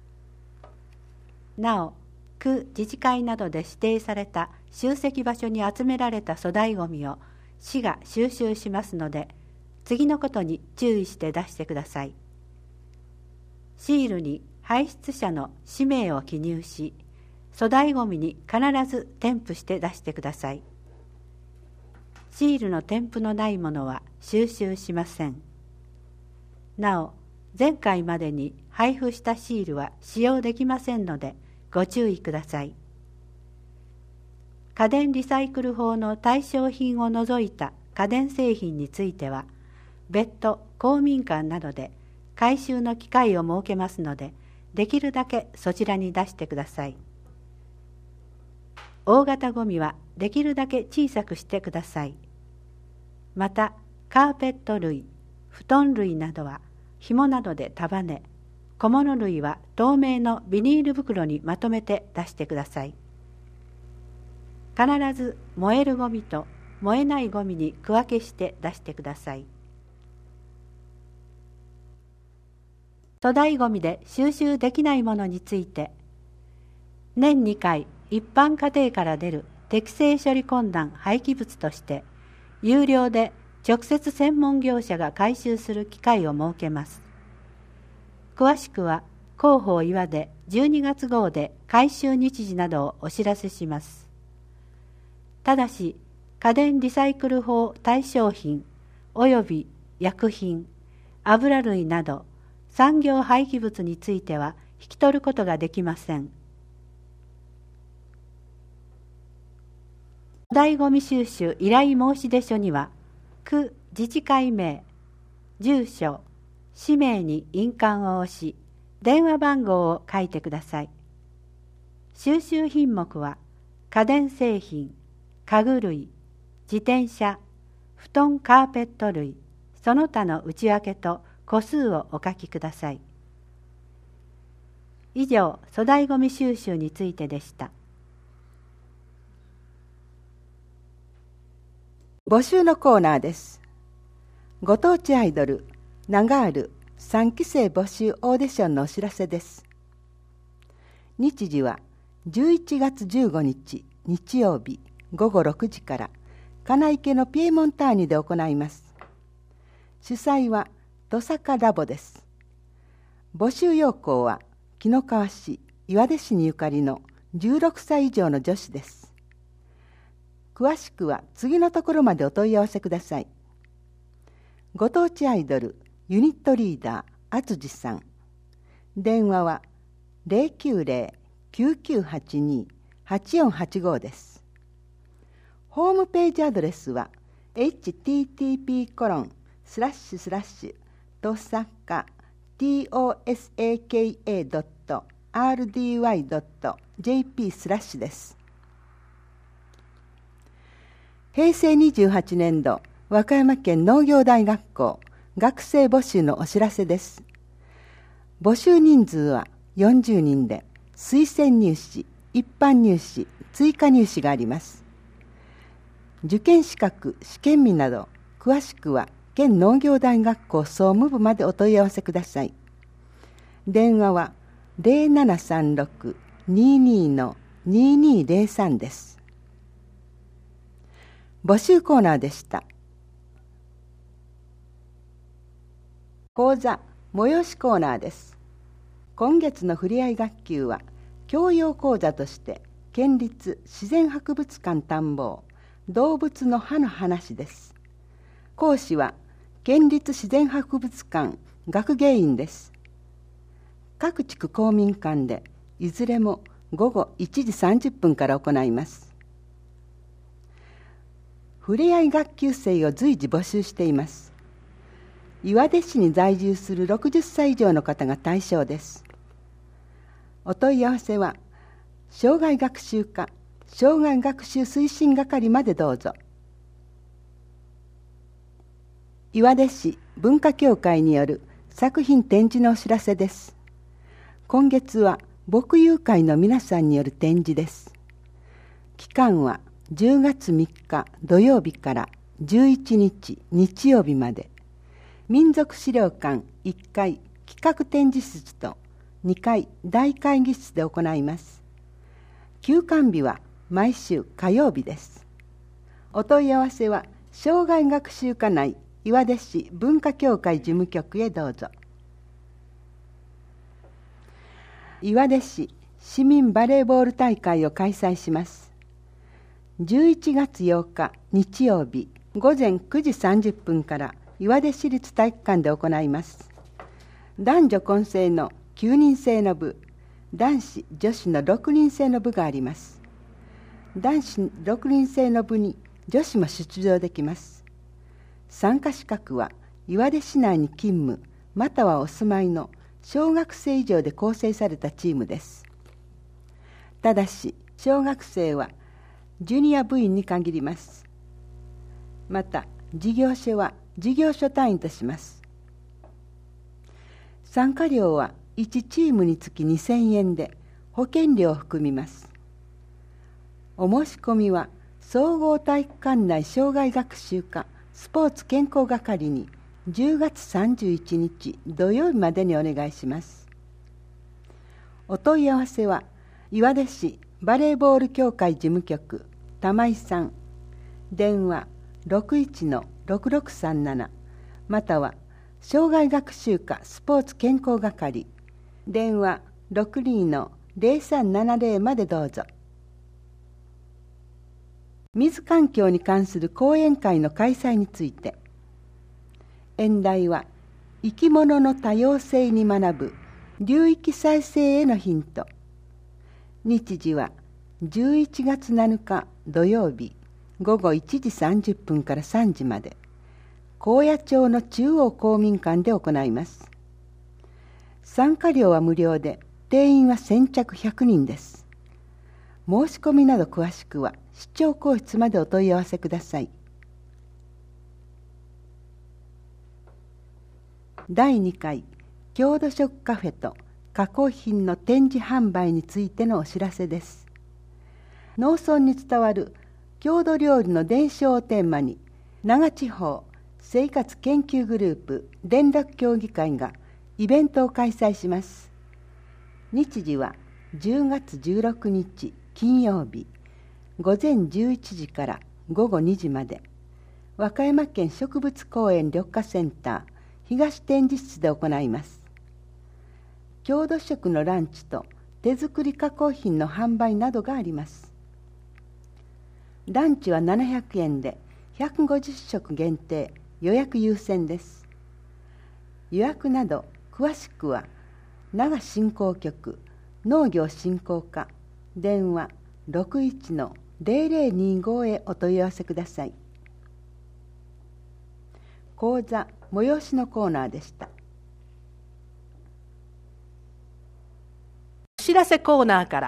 なお、区自治会などで指定された集積場所に集められた粗大ごみを市が収集しますので、次のことに注意して出してください。シールに排出者の氏名を記入し、粗大ごみに必ず添付して出してください。シールの添付のないものは収集しません。なお、前回までに配布したシールは使用できませんので、ご注意ください。家電リサイクル法の対象品を除いた家電製品については、別途公民館などで回収の機会を設けますので、できるだけそちらに出してください。大型ごみはできるだけ小さくしてください。また、カーペット類、布団類などは紐などで束ね、小物類は透明のビニール袋にまとめて出してください。必ず燃えるゴミと燃えないゴミに区分けして出してください。粗大ゴミで収集できないものについて、年にかい一般家庭から出る適正処理困難廃棄物として、有料で直接専門業者が回収する機会を設けます。詳しくは広報岩でじゅうにがつ号で回収日時などをお知らせします。ただし、家電リサイクル法対象品および薬品、油類など産業廃棄物については引き取ることができません。粗大ごみ収集依頼申出書には、区自治会名、住所、氏名に印鑑を押し、電話番号を書いてください。収集品目は、家電製品、家具類、自転車、布団カーペット類、その他の内訳と個数をお書きください。以上、粗大ごみ収集についてでした。 募集のコーナーです。ご当地アイドルナガールさんきせい募集オーディションのお知らせです。日時はじゅういちがつじゅうごにち日曜日ごごろくじから金池のピエモンターニで行います。主催はトサカラボです。募集要項は紀の川市岩出市にゆかりのじゅうろくさい以上の女子です。詳しくは次のところまでお問い合わせください。ご当地アイドルユニットリーダーあつじさん。電話は ゼロきゅうゼロ きゅうきゅうはちに はちよんはちご です。ホームページアドレスは エイチティーティーピーコロンスラッシュスラッシュトサカ トサカ ドット アールディーワイ ドット ジェーピー スラッシュです。へいせいにじゅうはちねんど和歌山県農業大学校学生募集のお知らせです。募集人数はよんじゅうにんで、推薦入試、一般入試、追加入試があります。受験資格、試験日など詳しくは県農業大学校総務部までお問い合わせください。電話は ゼロななさんろく にーにー のにーにーゼロさんです。募集コーナーでした。講座催しコーナーです。今月のふれあい学級は教養講座として県立自然博物館探訪動物の歯の話です。講師は県立自然博物館学芸員です。各地区公民館でいずれもごごいちじさんじゅっぷんから行います。ふれあい学級生を随時募集しています。岩出市に在住するろくじゅっさい以上の方が対象です。お問い合わせは障害学習課障害学習推進係までどうぞ。岩出市文化協会による作品展示のお知らせです。 今月は牧友会の皆さんによる展示です。期間はじゅうがつみっか土曜日からじゅういちにち日曜日まで、民族資料館いっかい企画展示室とにかい大会議室で行います。休館日は毎週火曜日です。お問い合わせは障害学習課内岩出市文化協会事務局へどうぞ。岩出市市民バレーボール大会を開催します。じゅういちがつようか日曜日ごぜんくじさんじゅっぷんから岩出市立体育館で行います。男女混成のきゅうにん制の部、男子女子のろくにん制の部があります。男子ろくにん制の部に女子も出場できます。参加資格は岩出市内に勤務またはお住まいの小学生以上で構成されたチームです。ただし小学生はジュニア部員に限ります。また事業所は事業所単位とします。参加料はいちチームにつきにせんえんで保険料を含みます。お申し込みは総合体育館内障害学習課スポーツ健康係にじゅうがつさんじゅういちにち土曜日までにお願いします。お問い合わせは岩出市バレーボール協会事務局玉井さん、電話 ろくいちのろくろくさんなな または障害学習課スポーツ健康係電話 ろくにのぜろさんななぜろ までどうぞ。水環境に関する講演会の開催について、演題は生き物の多様性に学ぶ流域再生へのヒント。日時はじゅういちがつなのか土曜日ごごいちじさんじゅっぷんからさんじまで、高野町の中央公民館で行います。参加料は無料で定員は先着ひゃくにんです。申し込みなど詳しくは市長公室までお問い合わせください。だいにかい郷土食カフェと加工品の展示販売についてのお知らせです。農村に伝わる郷土料理の伝承をテーマに、長地方生活研究グループ連絡協議会がイベントを開催します。日時はじゅうがつじゅうろくにち金曜日ごぜんじゅういちじからごごにじまで、和歌山県植物公園緑化センター東展示室で行います。郷土食のランチと手作り加工品の販売などがあります。ランチはななひゃくえんでひゃくごじゅっしょく限定、予約優先です。予約など詳しくは長振興局農業振興課電話 ろくいちのぜろぜろにご へお問い合わせください。講座催しのコーナーでした。 お知らせコーナーから、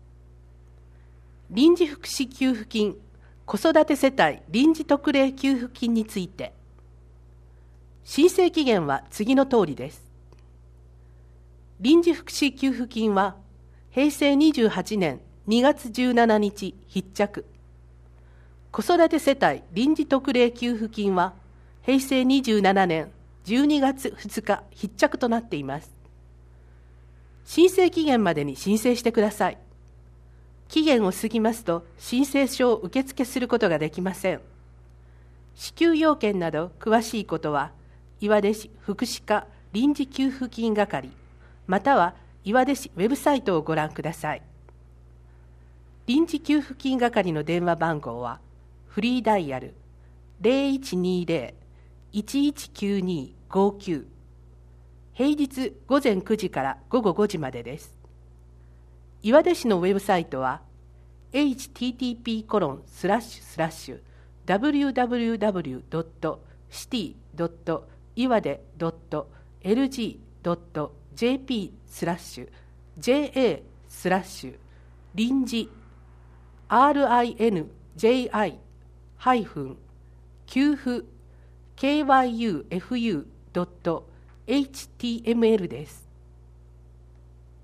臨時福祉給付金子育て世帯臨時特例給付金について、申請期限は次の通りです。臨時福祉給付金はへいせいにじゅうはちねんにがつじゅうしちにち必着。子育て世帯臨時特例給付金はへいせいにじゅうななねんじゅうにがつふつか必着となっています。申請期限までに申請してください。期限を過ぎますと申請書を受付することができません。支給要件など詳しいことは岩出市福祉課臨時給付金係または岩出市ウェブサイトをご覧ください。臨時給付金係の電話番号はフリーダイヤル ぜろいちにぜろ いちいちきゅうに ごきゅう、平日ごぜんくじからごごごじまでです。岩出市のウェブサイトは エイチティーティーピーコロンスラッシュスラッシュダブリューダブリューダブリュードットシティドットいわでドットエルジードットジェーピースラッシュジェーエースラッシュ臨時 アールアイエヌジェーアイ ハイフン給付 ケーワイユーエフユードットエイチティーエムエル です。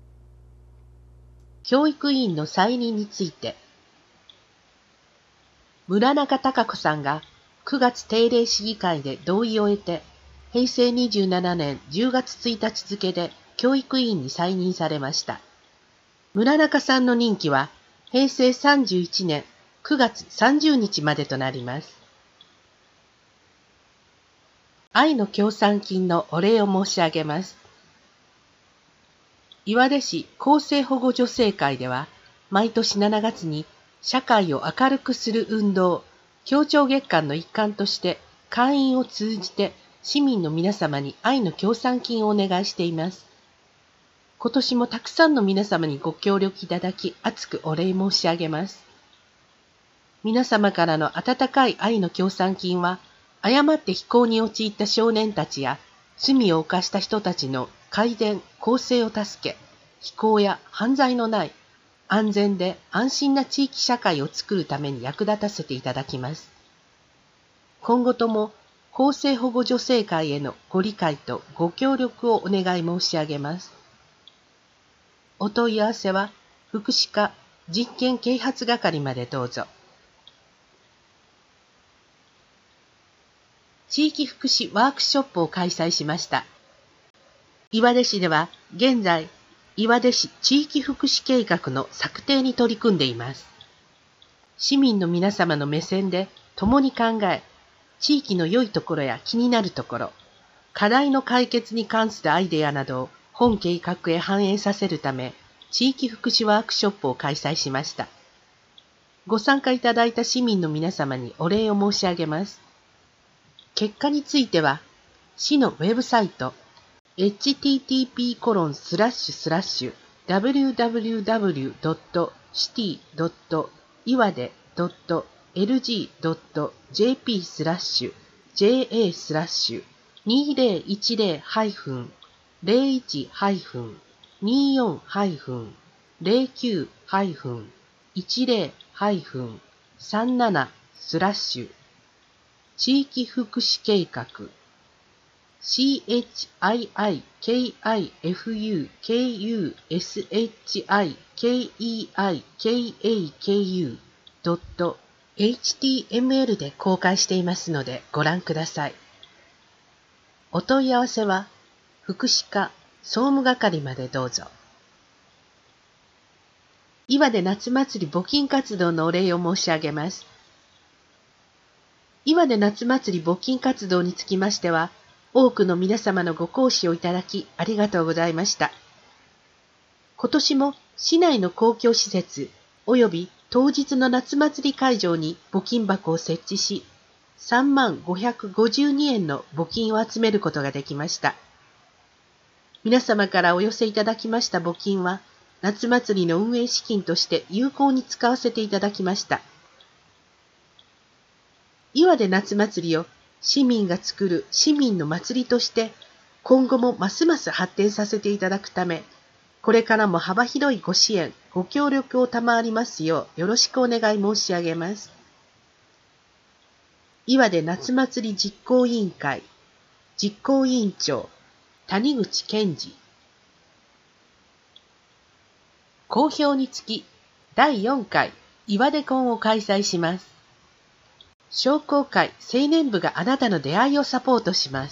教育委員の再任について、村中孝子さんがくがつ定例市議会で同意を得て、へいせいにじゅうななねんじゅうがつついたち付で教育委員に再任されました。村中さんの任期はへいせいさんじゅういちねんくがつさんじゅうにちまでとなります。愛の協賛金のお礼を申し上げます。岩出市厚生保護助成会では、毎年しちがつに社会を明るくする運動、協調月間の一環として、会員を通じて市民の皆様に愛の協賛金をお願いしています。今年もたくさんの皆様にご協力いただき、厚くお礼申し上げます。皆様からの温かい愛の協賛金は、誤って非行に陥った少年たちや罪を犯した人たちの改善・更生を助け、非行や犯罪のない安全で安心な地域社会を作るために役立たせていただきます。今後とも厚生保護助成会へのご理解とご協力をお願い申し上げます。お問い合わせは福祉課人権啓発係までどうぞ。地域福祉ワークショップを開催しました。岩出市では現在、岩出市地域福祉計画の策定に取り組んでいます。市民の皆様の目線で共に考え、地域の良いところや気になるところ、課題の解決に関するアイデアなどを本計画へ反映させるため、地域福祉ワークショップを開催しました。ご参加いただいた市民の皆様にお礼を申し上げます。結果については、市のウェブサイト、エイチティーティーピーコロンスラッシュスラッシュダブリューダブリューダブリュードットシティドットイワデドットエルジードットジェーピースラッシュジェーエースラッシュにせんじゅう ゼロいち にじゅうよん ゼロきゅう じゅう さんじゅうななスラッシュ地域福祉計画 シーエイチアイアイケーアイエフユーケーユーエスエイチアイケーイーアイケーエーケーユードットエイチティーエムエル で公開していますのでご覧ください。お問い合わせは福祉課総務係までどうぞ。岩出夏祭り募金活動のお礼を申し上げます。岩出夏祭り募金活動につきましては、多くの皆様のご講師をいただきありがとうございました。今年も市内の公共施設及び当日の夏祭り会場に募金箱を設置し、さんまんごひゃくごじゅうにえんの募金を集めることができました。皆様からお寄せいただきました募金は、夏祭りの運営資金として有効に使わせていただきました。岩出夏祭りを市民が作る市民の祭りとして今後もますます発展させていただくため、これからも幅広いご支援、ご協力を賜りますようよろしくお願い申し上げます。岩出夏祭り実行委員会実行委員長谷口健二。好評につきだいよんかい岩出コンを開催します。商工会青年部があなたの出会いをサポートします。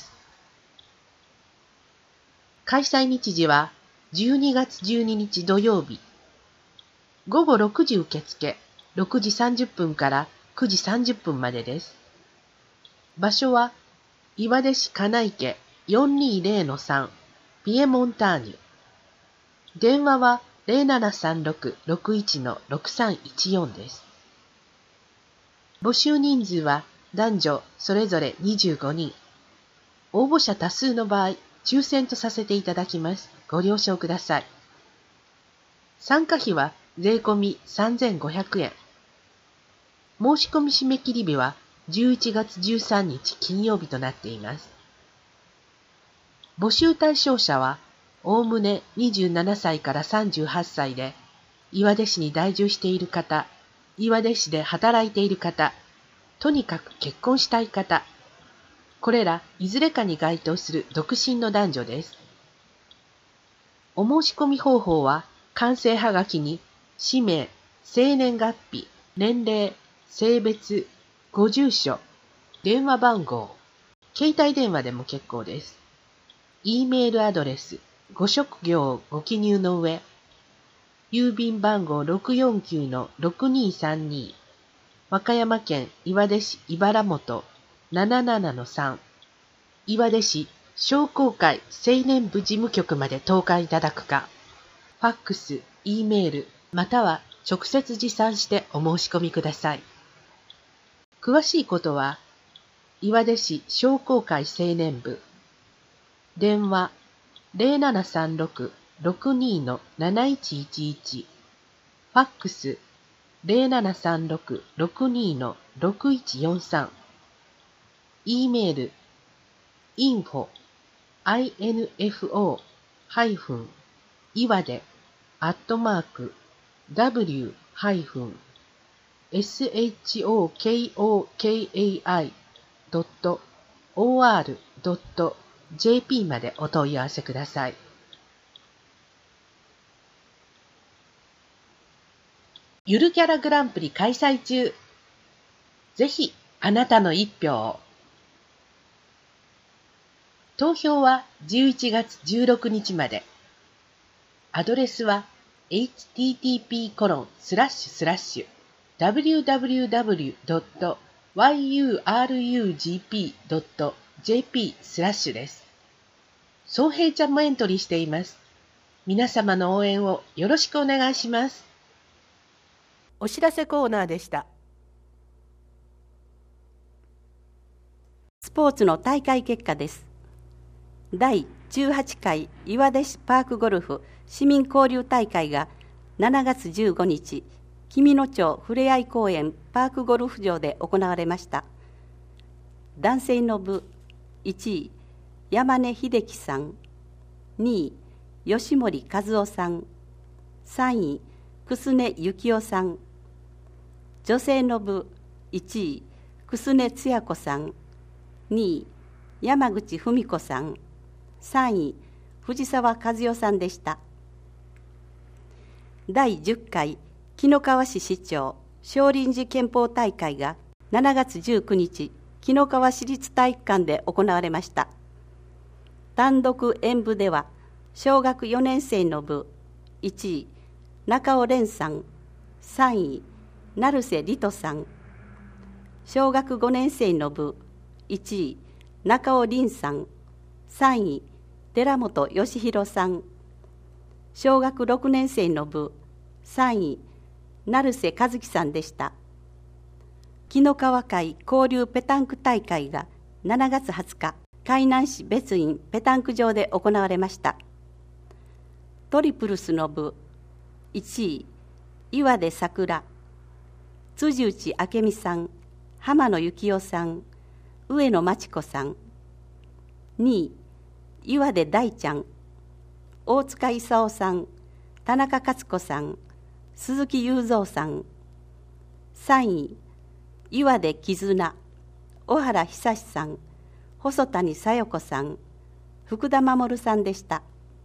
開催日時はじゅうにがつじゅうににち土曜日。ごごろくじ受付、ろくじさんじゅっぷんからくじさんじゅっぷんまでです。場所は岩出市金池 よんにーぜろのさん ピエモンターニュ。電話は ゼロななさんろく ろくいち のろくさんいちよん です。募集人数は男女それぞれにじゅうごにん。応募者多数の場合、抽選とさせていただきます。ご了承ください。参加費は税込みさんぜんごひゃくえん。申し込み締め切り日はじゅういちがつじゅうさんにち金曜日となっています。募集対象者は、おおむねにじゅうななさいからさんじゅうはっさいで、岩出市に在住している方、岩出市で働いている方、とにかく結婚したい方、これらいずれかに該当する独身の男女です。お申し込み方法は、 完成はがきに氏名、生年月日、年齢、性別、ご住所、電話番号、携帯電話でも結構です。E メールアドレス、ご職業をご記入の上、郵便番号 ろくよんきゅうのろくにさんに、和歌山県岩出市茨本 ななななのさん、岩出市商工会青年部事務局まで投函いただくか、ファックス、E メール、または直接持参してお申し込みください。詳しいことは、岩出市商工会青年部、電話ゼロななさんろく ろくにのなないちいちいち、ファックスゼロななさんろく ろくにのろくいちよんさん、E メール インフォ info ハイフン 岩出アットマーク ダブリュー ハイフン ショコカイ ドット オーアール ドット ジェーピー までお問い合わせください。ゆるキャラグランプリ開催中。ぜひあなたの一票を。投票はじゅういちがつじゅうろくにちまで。アドレスは エイチティーティーピーコロンスラッシュスラッシュダブリューダブリューダブリュードットワイユーアールユージーピードットジェーピー スラッシュです。そうへいちゃんもエントリーしています。皆様の応援をよろしくお願いします。 お知らせコーナーでした。 スポーツの大会結果です。だいじゅうはちかい岩出市パークゴルフ市民交流大会がしちがつじゅうごにち、紀美野町ふれあい公園パークゴルフ場で行われました。男性の部いちい山根秀樹さん、にい吉森和夫さん、さんい楠根幸男さん、女性の部いちい楠根つや子さん、にい山口文子さん、さんい藤沢和代さんでした。だいじゅっかい紀の川市市長少林寺拳法大会がしちがつじゅうくにち紀の川市立体育館で行われました。単独演舞では小学よねんせいの部いちい中尾蓮さん、さんい成瀬里斗さん、小学ごねんせいの部いちい中尾凛さん、さんい寺本義弘さん、小学ろくねんせいの部さんい成瀬和樹さんでした。紀の川会交流ペタンク大会がしちがつはつか海南市別院ペタンク場で行われました。トリプルスの部いちい岩出桜、辻内明美さん、浜野幸男さん、上野真知子さん、にい岩出大ちゃん、大塚勲さん、田中勝子さん、鈴木雄三さん、さんい岩出絆、小原久さん、細谷小夜子さん、福田守さんでした。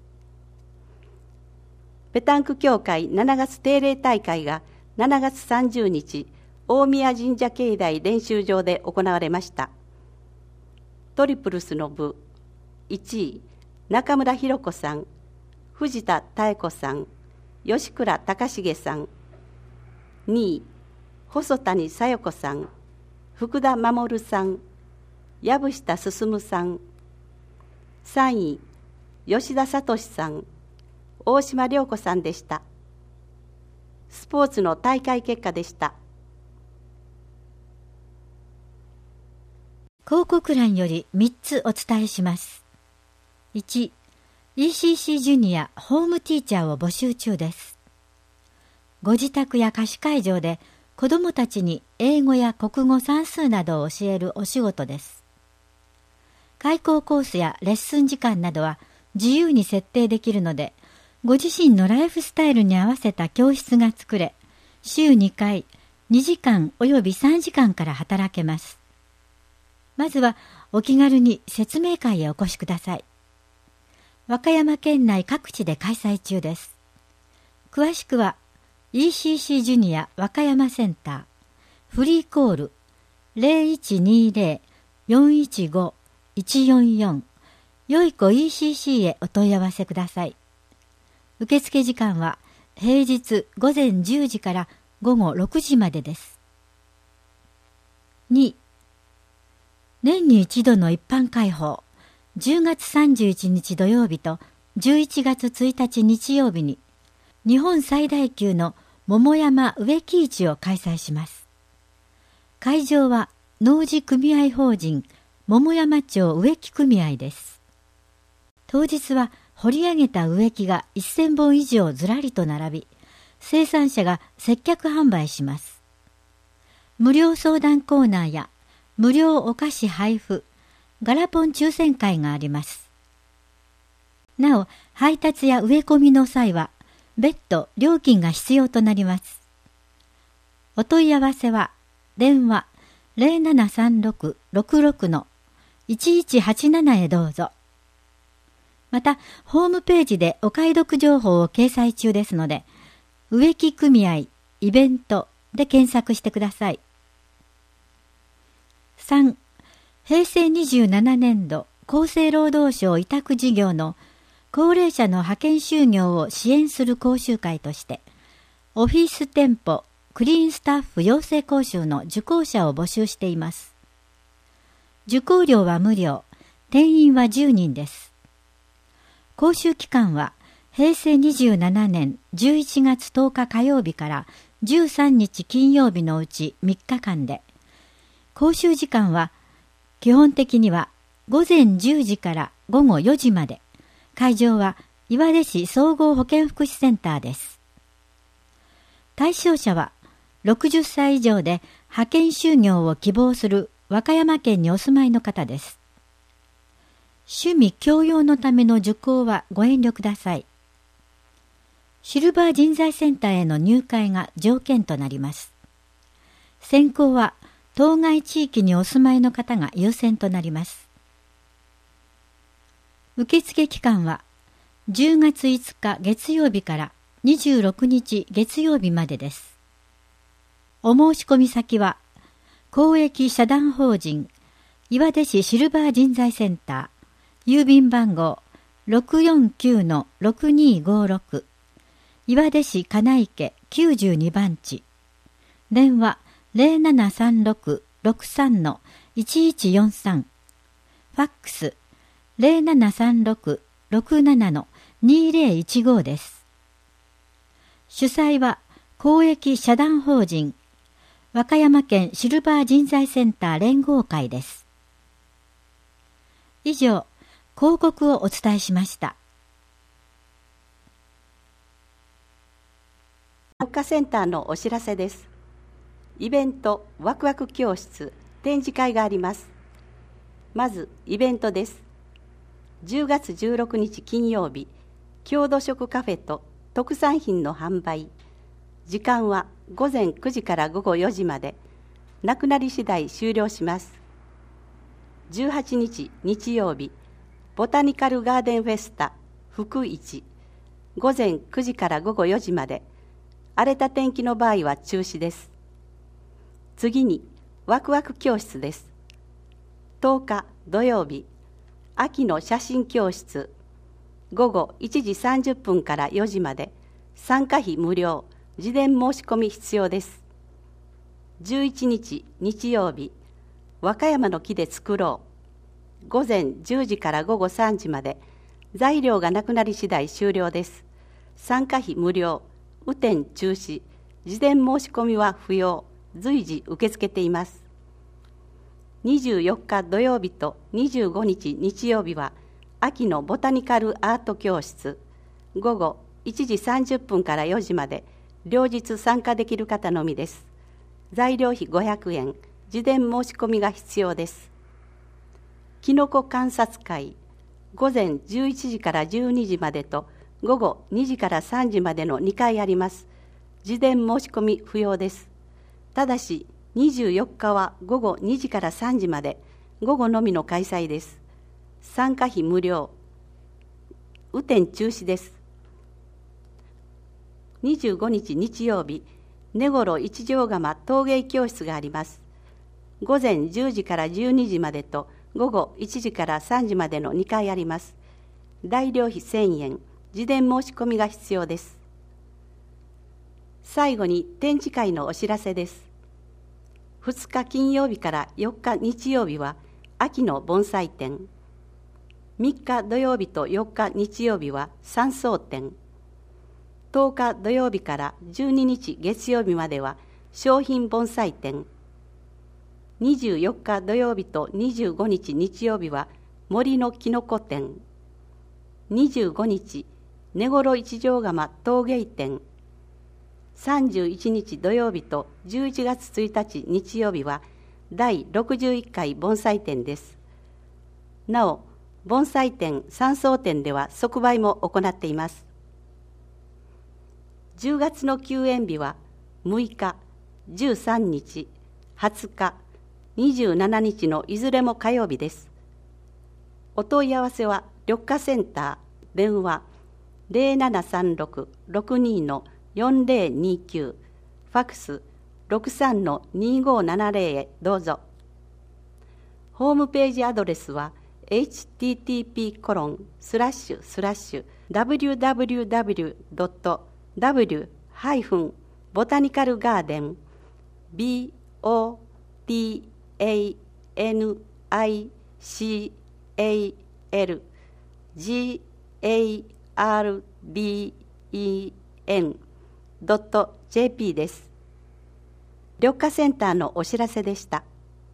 ペタンク協会しちがつ定例大会がしちがつさんじゅうにち大宮神社境内練習場で行われました。トリプルスの部いちい中村博子さん、藤田妙子さん、吉倉隆重さん、にい細谷小夜子さん、福田守さん、藪下進さん、さんい吉田聡さん、大島良子さんでした。スポーツの大会結果でした。 広告欄よりみっつお伝えします。いち、イーシーシー ジュニアホームティーチャーを募集中です。ご自宅や貸し会場で子どもたちに英語や国語算数などを教えるお仕事です。開講コースやレッスン時間などは自由に設定できるので、ご自身のライフスタイルに合わせた教室が作れ、週にかい、にじかんおよびさんじかんから働けます。まずはお気軽に説明会へお越しください。和歌山県内各地で開催中です。 詳しくは イーシーシー ジュニア和歌山センターフリーコール ゼロいちにゼロ よんいちご いちよんよん よいこ イーシーシー へお問い合わせください。受付時間は平日午前じゅうじから午後ろくじまでです。に、年に一度の一般開放、じゅうがつさんじゅういちにち土曜日とじゅういちがつついたち日曜日に、日本最大級の桃山植木市を開催します。会場は農事組合法人桃山町植木組合です。当日は掘り上げた植木がせんぼん以上ずらりと並び、生産者が接客販売します。無料相談コーナーや無料お菓子配布、ガラポン抽選会があります。なお、配達や植え込みの際は、別途料金が必要となります。お問い合わせは、電話 ゼロななさんろく ろくろく のいちいちはちなな へどうぞ。また、ホームページでお買い得情報を掲載中ですので、植木組合イベントで検索してください。さん、へいせいにじゅうななねんど厚生労働省委託事業の高齢者の派遣就業を支援する講習会として、オフィス店舗クリーンスタッフ養成講習の受講者を募集しています。受講料は無料、定員はじゅうにんです。講習期間はへいせいにじゅうななねんじゅういちがつとおか火曜日からじゅうさんにち金曜日のうちみっかかんで、講習時間は基本的にはごぜんじゅうじからごごよじまで、会場は岩出市総合保健福祉センターです。対象者はろくじゅっさい以上で派遣就業を希望する和歌山県にお住まいの方です。趣味教養のための受講はご遠慮ください。シルバー人材センターへの入会が条件となります。選考は当該地域にお住まいの方が優先となります。受付期間はじゅうがついつか月曜日からにじゅうろくにち月曜日までです。お申し込み先は公益社団法人岩出市シルバー人材センター、郵便番号 ろくよんきゅうのろくにごろく、岩出市金池きゅうじゅうにばんち、電話ゼロななさんろく ろくさんのいちいちよんさん、ファックスゼロななさんろく ろくななのにゼロいちごです。主催は公益社団法人和歌山県シルバー人材センター連合会です。以上、広告をお伝えしました。 文化センターのお知らせです。イベントワクワク教室展示会があります。まずイベントです。じゅうがつじゅうろくにち金曜日、郷土食カフェと特産品の販売。時間はごぜんくじからごごよじまで。なくなり次第終了します。じゅうはちにち日曜日、ボタニカルガーデンフェスタ福市。ごぜんくじからごごよじまで。荒れた天気の場合は中止です。次にワクワク教室です。とおか土曜日、秋の写真教室。ごごいちじさんじゅっぷんからよじまで。参加費無料、事前申し込み必要です。じゅういちにち日曜日、和歌山の木で作ろう。ごぜんじゅうじからごごさんじまで。材料がなくなり次第終了です。参加費無料、雨天中止、事前申し込みは不要、随時受け付けています。にじゅうよっか土曜日とにじゅうごにち日曜日は、秋のボタニカルアート教室。ごごいちじさんじゅっぷんからよじまで、両日参加できる方のみです。材料費ごひゃくえん、事前申し込みが必要です。きのこ観察会、ごぜんじゅういちじからじゅうにじまでと、ごごにじからさんじまでのにかいあります。事前申し込み不要です。ただし、にじゅうよっかはごごにじからさんじまで、午後のみの開催です。参加費無料、雨天中止です。 にじゅうごにち日曜日、根頃一条釜陶芸教室があります。午前じゅうじからじゅうにじまでと午後いちじからさんじまでのにかいあります。大料費せんえん、事前申し込みが必要です。最後に展示会のお知らせです。ふつか金曜日からよっか日曜日は秋の盆栽展。みっか土曜日とよっか日曜日は山荘展。とおか土曜日からじゅうににち月曜日までは商品盆栽展。にじゅうよっか土曜日とにじゅうごにち日曜日は森のきのこ展。にじゅうごにち根頃一条釜陶芸展。さんじゅういちにち土曜日とじゅういちがつついたち日曜日はだいろくじゅういっかい盆栽展です。なお、盆栽展、山荘展では即売も行っています。じゅうがつの休園日はむいか、じゅうさんにち、はつか、にじゅうしちにちのいずれも火曜日です。お問い合わせは緑化センター、電話ゼロななさんろく ろくにのよんゼロにきゅう、ファックス ろくさんのにごななゼロ へどうぞ。ホームページアドレスは エイチティーティーピーコロンスラッシュスラッシュダブリューダブリューダブリュードットダブリューボタニカルガーデン ビーオーティーエーエヌアイシーエーエルジーエーアールディーイーエヌドットジェーピー です。緑化センターのお知らせでした。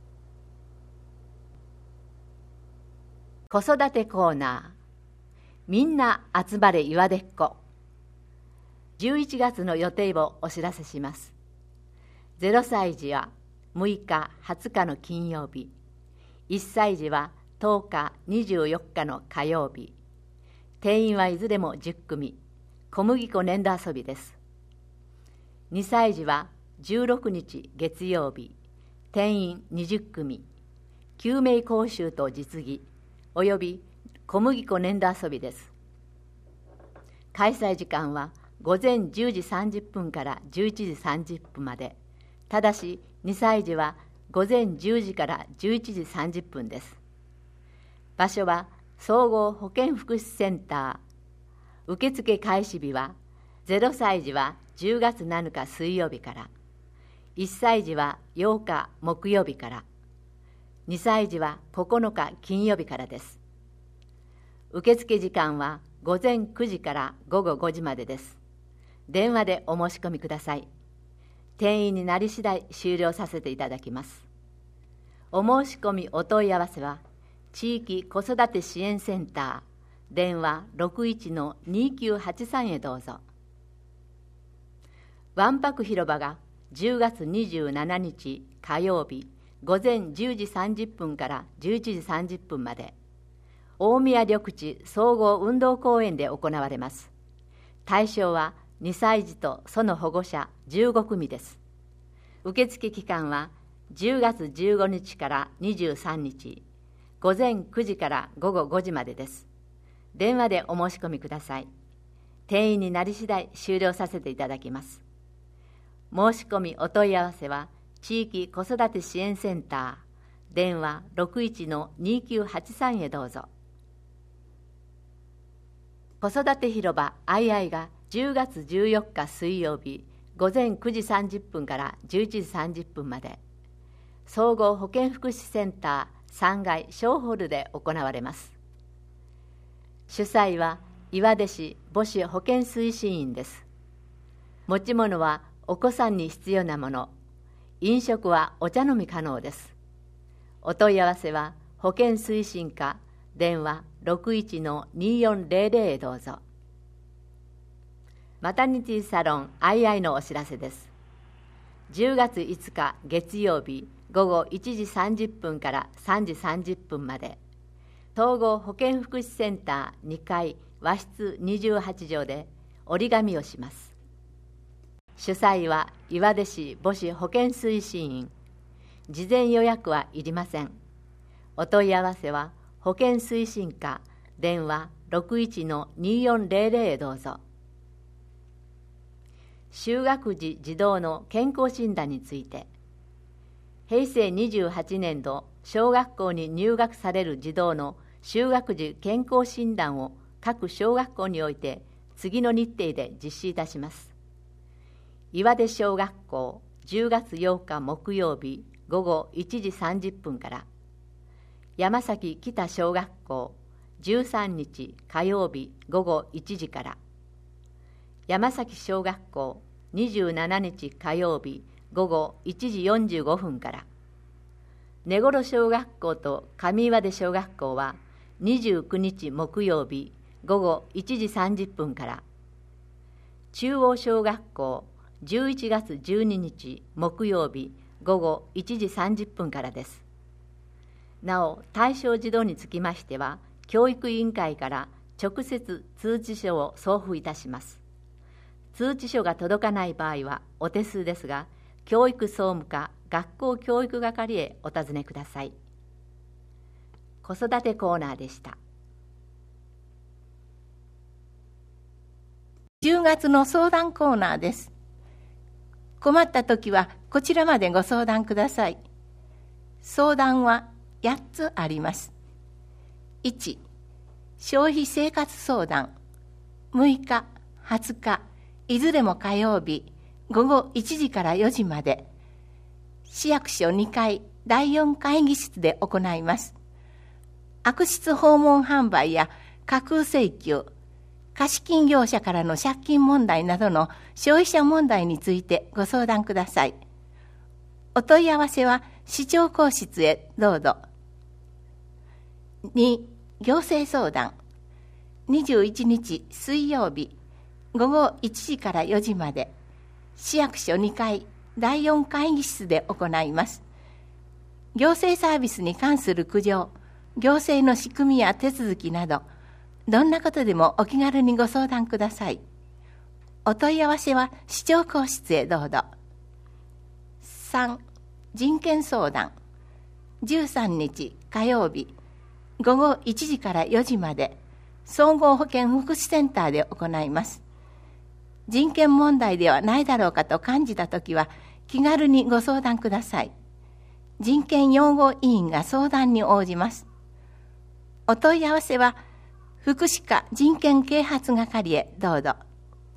子育てコーナー、みんな集まれ岩でっこ。じゅういちがつの予定をお知らせします。ゼロさい児はむいか、はつかの金曜日、いっさい児はとおか、にじゅうよっかの火曜日。定員はいずれもじゅっくみ、小麦粉粘土遊びです。にさい児はじゅうろくにち月曜日、定員にじゅっくみ、救命講習と実技および小麦粉粘土遊びです。開催時間は午前じゅうじさんじゅっぷんからじゅういちじさんじゅっぷんまで。ただしにさい児は午前じゅうじからじゅういちじさんじゅっぷんです。場所は総合保健福祉センター。受付開始日はゼロさい児はじゅうがつなのか水曜日から、いっさい児はようか木曜日から、にさい児はここのか金曜日からです。受付時間は午前くじからごごごじまでです。電話でお申し込みください。定員になり次第終了させていただきます。お申し込みお問い合わせは地域子育て支援センター、電話 ろくいちのにきゅうはちさん へどうぞ。わんぱく広場がじゅうがつにじゅうしちにち火曜日午前じゅうじさんじゅっぷんからじゅういちじさんじゅっぷんまで、大宮緑地総合運動公園で行われます。対象はにさい児とその保護者じゅうごくみです。受付期間はじゅうがつじゅうごにちからにじゅうさんにち、午前くじからごごごじまでです。電話でお申し込みください。定員になり次第終了させていただきます。申し込みお問い合わせは地域子育て支援センター、電話 ろくいちのにきゅうはちさん へどうぞ。子育て広場あいあいがじゅうがつじゅうよっか水曜日午前くじさんじゅっぷんからじゅういちじさんじゅっぷんまで、総合保健福祉センターさんがい小ホールで行われます。主催は岩出市母子保健推進員です。持ち物はお子さんに必要なもの、飲食はお茶飲み可能です。お問い合わせは保健推進課、電話 ろくいちのによんゼロゼロ へどうぞ。マタニティサロンアイアイのお知らせです。じゅうがついつか月曜日ごごいちじさんじゅっぷんからさんじさんじゅっぷんまで、統合保健福祉センターにかい和室にじゅうはちじょうで折り紙をします。主催は岩出市母子保健推進員。事前予約はいりません。お問い合わせは保健推進課、電話 ろくいちのによんゼロゼロ へどうぞ。 就学時児童の健康診断について、平成にじゅうはちねん度小学校に入学される児童の就学時健康診断を各小学校において次の日程で実施いたします。岩出小学校じゅうがつようか木曜日午後いちじさんじゅっぷんから、山崎北小学校じゅうさんにち火曜日午後いちじから、山崎小学校にじゅうしちにち火曜日午後いちじよんじゅうごふんから、根頃小学校と上岩出小学校はにじゅうくにち木曜日午後いちじさんじゅっぷんから、中央小学校じゅういちがつじゅうににち木曜日午後いちじさんじゅっぷんからです。なお、対象児童につきましては、教育委員会から直接通知書を送付いたします。通知書が届かない場合はお手数ですが、教育総務課学校教育係へお尋ねください。子育てコーナーでした。 じゅうがつの相談コーナーです。困ったときはこちらまでご相談ください。相談はやっつあります。いち、消費生活相談、むいか、はつか、いずれも火曜日、午後いちじからよじまで、市役所にかいだいよん会議室で行います。悪質訪問販売や架空請求、貸金業者からの借金問題などの消費者問題についてご相談ください。お問い合わせは市長公室へどうぞ。に、行政相談。にじゅういちにち水曜日、午後いちじからよじまで、市役所にかいだいよん会議室で行います。行政サービスに関する苦情、行政の仕組みや手続きなど、どんなことでもお気軽にご相談ください。お問い合わせは市長公室へどうぞ。さん、人権相談。じゅうさんにち火曜日、午後いちじからよじまで、総合保健福祉センターで行います。人権問題ではないだろうかと感じたときは、気軽にご相談ください。人権擁護委員が相談に応じます。お問い合わせは、福祉課人権啓発係へどうぞ。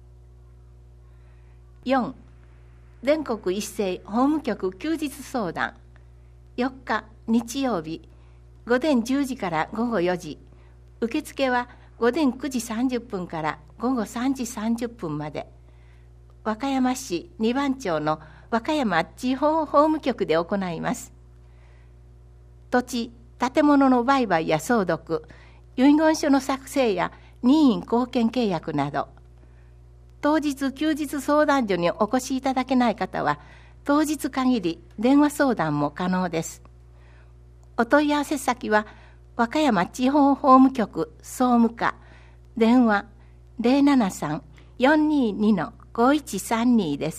よん、全国一斉法務局休日相談。よっか日曜日、午前じゅうじから午後よじ、受付は午前くじさんじゅっぷんから午後さんじさんじゅっぷんまで、和歌山市にばん町の和歌山地方法務局で行います。土地、建物の売買や相続、遺言書の作成や任意貢献契約など、当日休日相談所にお越しいただけない方は、当日限り電話相談も可能です。お問い合わせ先は、和歌山地方法務局総務課、電話 ゼロななさん よんにーに ごいちさんに です。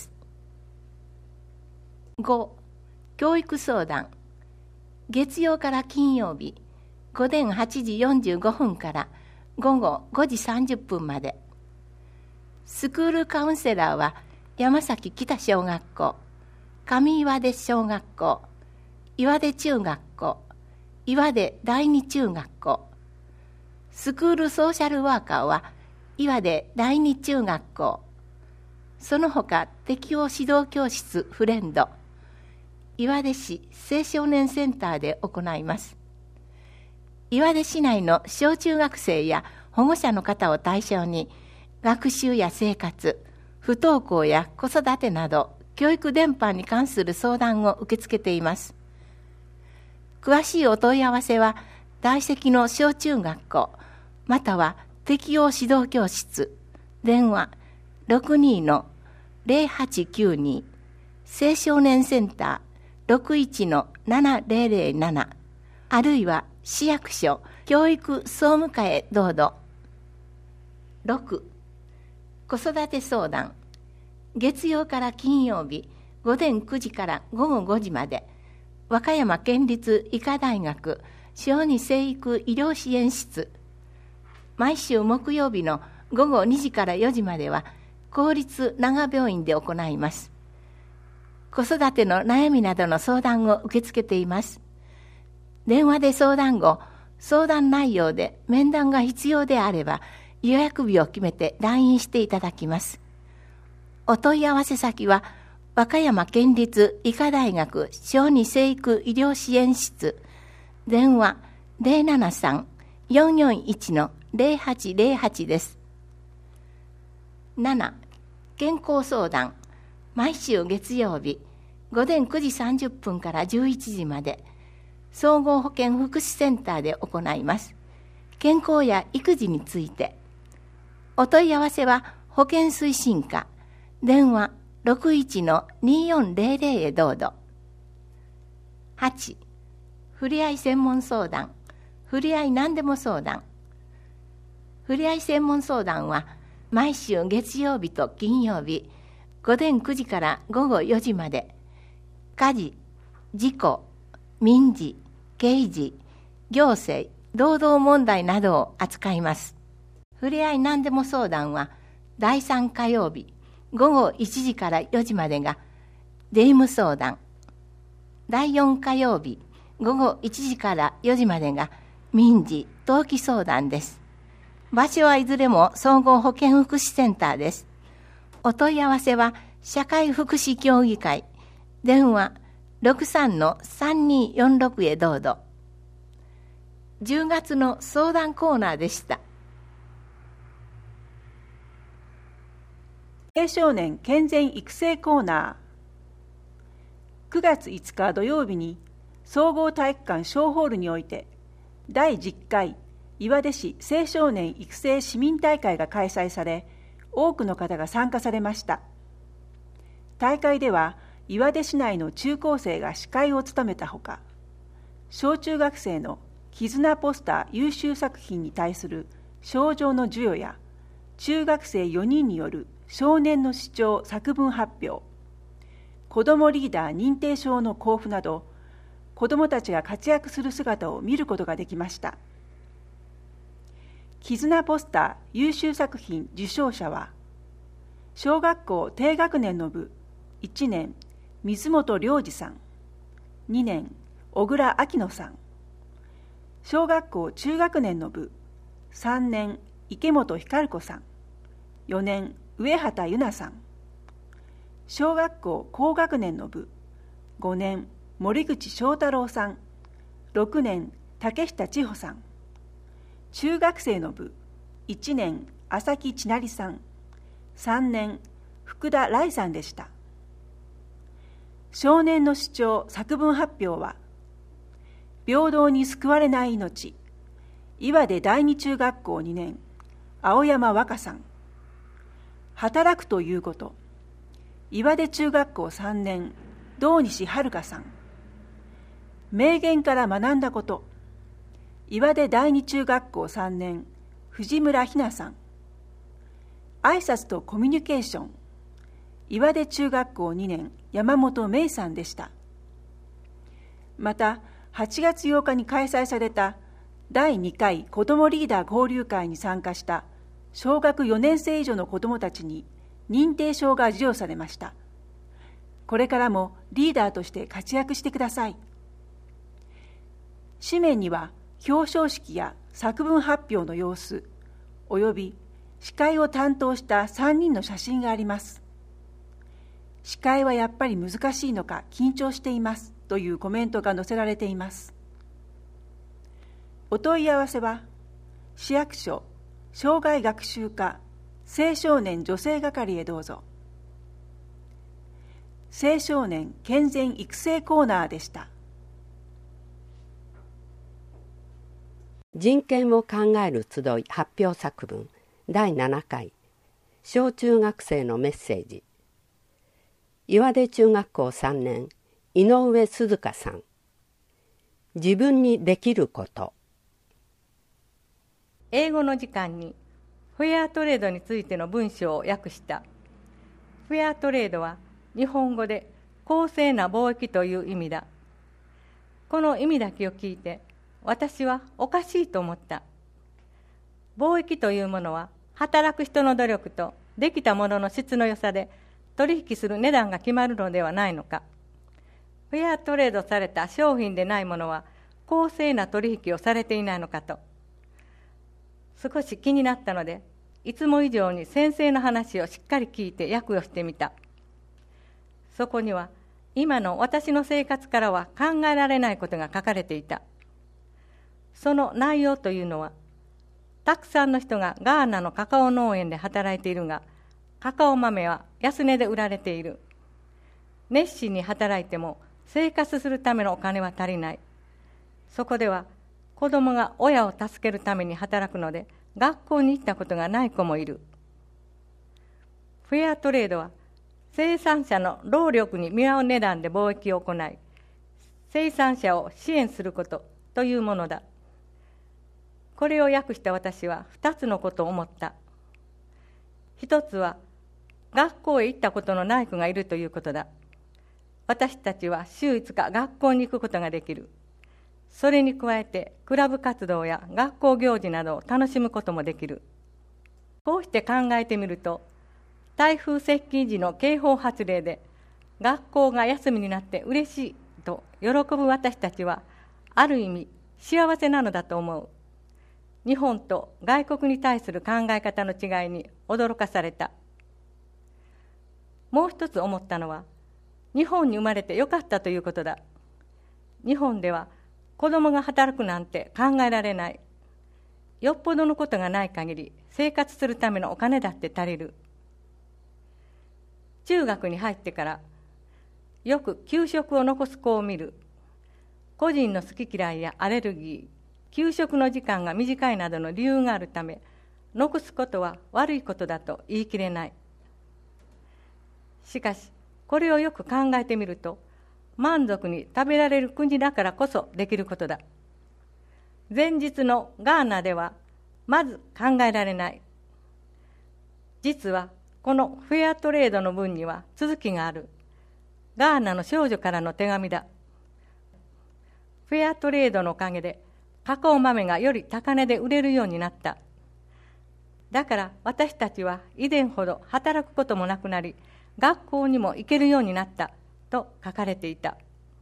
ご、教育相談。月曜から金曜日、午前はちじよんじゅうごふんから午後ごじさんじゅっぷんまで。スクールカウンセラーは山崎北小学校、上岩出小学校、岩出中学校、岩出第二中学校。スクールソーシャルワーカーは岩出第二中学校。その他適応指導教室フレンド、岩出市青少年センターで行います。岩出市内の小中学生や保護者の方を対象に、学習や生活、不登校や子育てなど、教育全般に関する相談を受け付けています。詳しいお問い合わせは、在籍の小中学校、または適応指導教室、電話 ろくにーのゼロはちきゅうに 青少年センター ろくいちのななゼロゼロなな、あるいは市役所教育総務課へどうぞ。ろく、子育て相談。月曜から金曜日、午前くじから午後ごじまで、和歌山県立医科大学小児生育医療支援室。毎週木曜日の午後にじからよじまでは、 公立長病院で行います。子育ての悩みなどの相談を受け付けています。電話で相談後、相談内容で面談が必要であれば、予約日を決めて来院していただきます。お問い合わせ先は、和歌山県立医科大学小児生育医療支援室、電話 ゼロななさん よんよんいち ゼロはちゼロはち です。なな. 健康相談、毎週月曜日、午前くじさんじゅっぷんからじゅういちじまで、総合保健福祉センターで行います。健康や育児について。お問い合わせは保健推進課、電話 ろくいち によんゼロゼロ へどうぞ。はち. ふれあい専門相談、ふれあい何でも相談。ふれあい専門相談は毎週月曜日と金曜日、午前くじから午後よじまで、家事、事故、民事、刑事、行政、労働問題などを扱います。ふれあい何でも相談は、だいさん火曜日、午後いちじからよじまでが、税務相談。だいよん火曜日、午後いちじからよじまでが、民事、登記相談です。場所はいずれも総合保健福祉センターです。お問い合わせは、社会福祉協議会、電話 ろくさん さんによんろく へどうぞ。じゅうがつの相談コーナーでした。 青少年健全育成コーナー。くがついつか土曜日に総合体育館小ホールにおいてだいじゅっかい岩出市青少年育成市民大会が開催され、多くの方が参加されました。大会では岩出市内の中高生が司会を務めたほか、小中学生の絆ポスター優秀作品に対する賞状の授与や、中学生よにんによる少年の主張作文発表、子どもリーダー認定証の交付など、子どもたちが活躍する姿を見ることができました。絆ポスター優秀作品受賞者は、小学校低学年の部いちねん水本良二さん、にねん小倉明乃さん、小学校中学年の部さんねん池本光子さん、よねん上畑由奈さん、小学校高学年の部ごねん森口翔太郎さん、ろくねん竹下千穂さん、中学生の部いちねん浅木千成さん、さんねん福田来さんでした。少年の主張作文発表は、平等に救われない命、岩出第二中学校にねん青山和歌さん、働くということ、岩出中学校さんねん堂西遥さん、名言から学んだこと、岩出第二中学校さんねん藤村ひなさん、挨拶とコミュニケーション、岩出中学校にねん山本芽衣さんでした。またはちがつようかに開催されただいにかい子どもリーダー交流会に参加した小学よねん生以上の子どもたちに認定証が授与されました。これからもリーダーとして活躍してください。紙面には表彰式や作文発表の様子および司会を担当したさんにんの写真があります。司会はやっぱり難しいのか緊張していますというコメントが載せられています。お問い合わせは市役所生涯学習課青少年女性係へどうぞ。青少年健全育成コーナーでした。 人権を考える集い発表作文だいななかい小中学生のメッセージ。岩出中学校さんねん井上鈴香さん、自分にできること。 英語の時間にフェアトレードについての文章を訳した。フェアトレードは日本語で公正な貿易という意味だ。この意味だけを聞いて私はおかしいと思った。貿易というものは働く人の努力とできたものの質の良さで取引する値段が決まるのではないのか。フェアトレードされた商品でないものは公正な取引をされていないのかと少し気になったので、いつも以上に先生の話をしっかり聞いて訳をしてみた。そこには今の私の生活からは考えられないことが書かれていた。その内容というのは、たくさんの人がガーナのカカオ農園で働いているが、カカオ豆は安値で売られている。熱心に働いても生活するためのお金は足りない。そこでは子供が親を助けるために働くので、学校に行ったことがない子もいる。フェアトレードは生産者の労力に見合う値段で貿易を行い、生産者を支援することというものだ。これを訳した私は二つのことを思った。一つは、学校へ行ったことのない子がいるということだ。私たちは週いつか学校に行くことができる。それに加えて、クラブ活動や学校行事などを楽しむこともできる。こうして考えてみると、台風接近時の警報発令で、学校が休みになって嬉しいと喜ぶ私たちは、ある意味幸せなのだと思う。日本と外国に対する考え方の違いに驚かされた。もう一つ思ったのは、日本に生まれてよかったということだ。日本では子供が働くなんて考えられない。よっぽどのことがない限り生活するためのお金だって足りる。中学に入ってからよく給食を残す子を見る。個人の好き嫌いやアレルギー、給食の時間が短いなどの理由があるため、残すことは悪いことだと言い切れない。しかし、これをよく考えてみると、満足に食べられる国だからこそできることだ。前日のガーナでは、まず考えられない。実は、このフェアトレードの文には続きがある。ガーナの少女からの手紙だ。フェアトレードのおかげで、カカオ豆がより高値で売れるようになった。だから私たちは以前ほど働くこともなくなり、学校にも行けるようになったと書かれていた。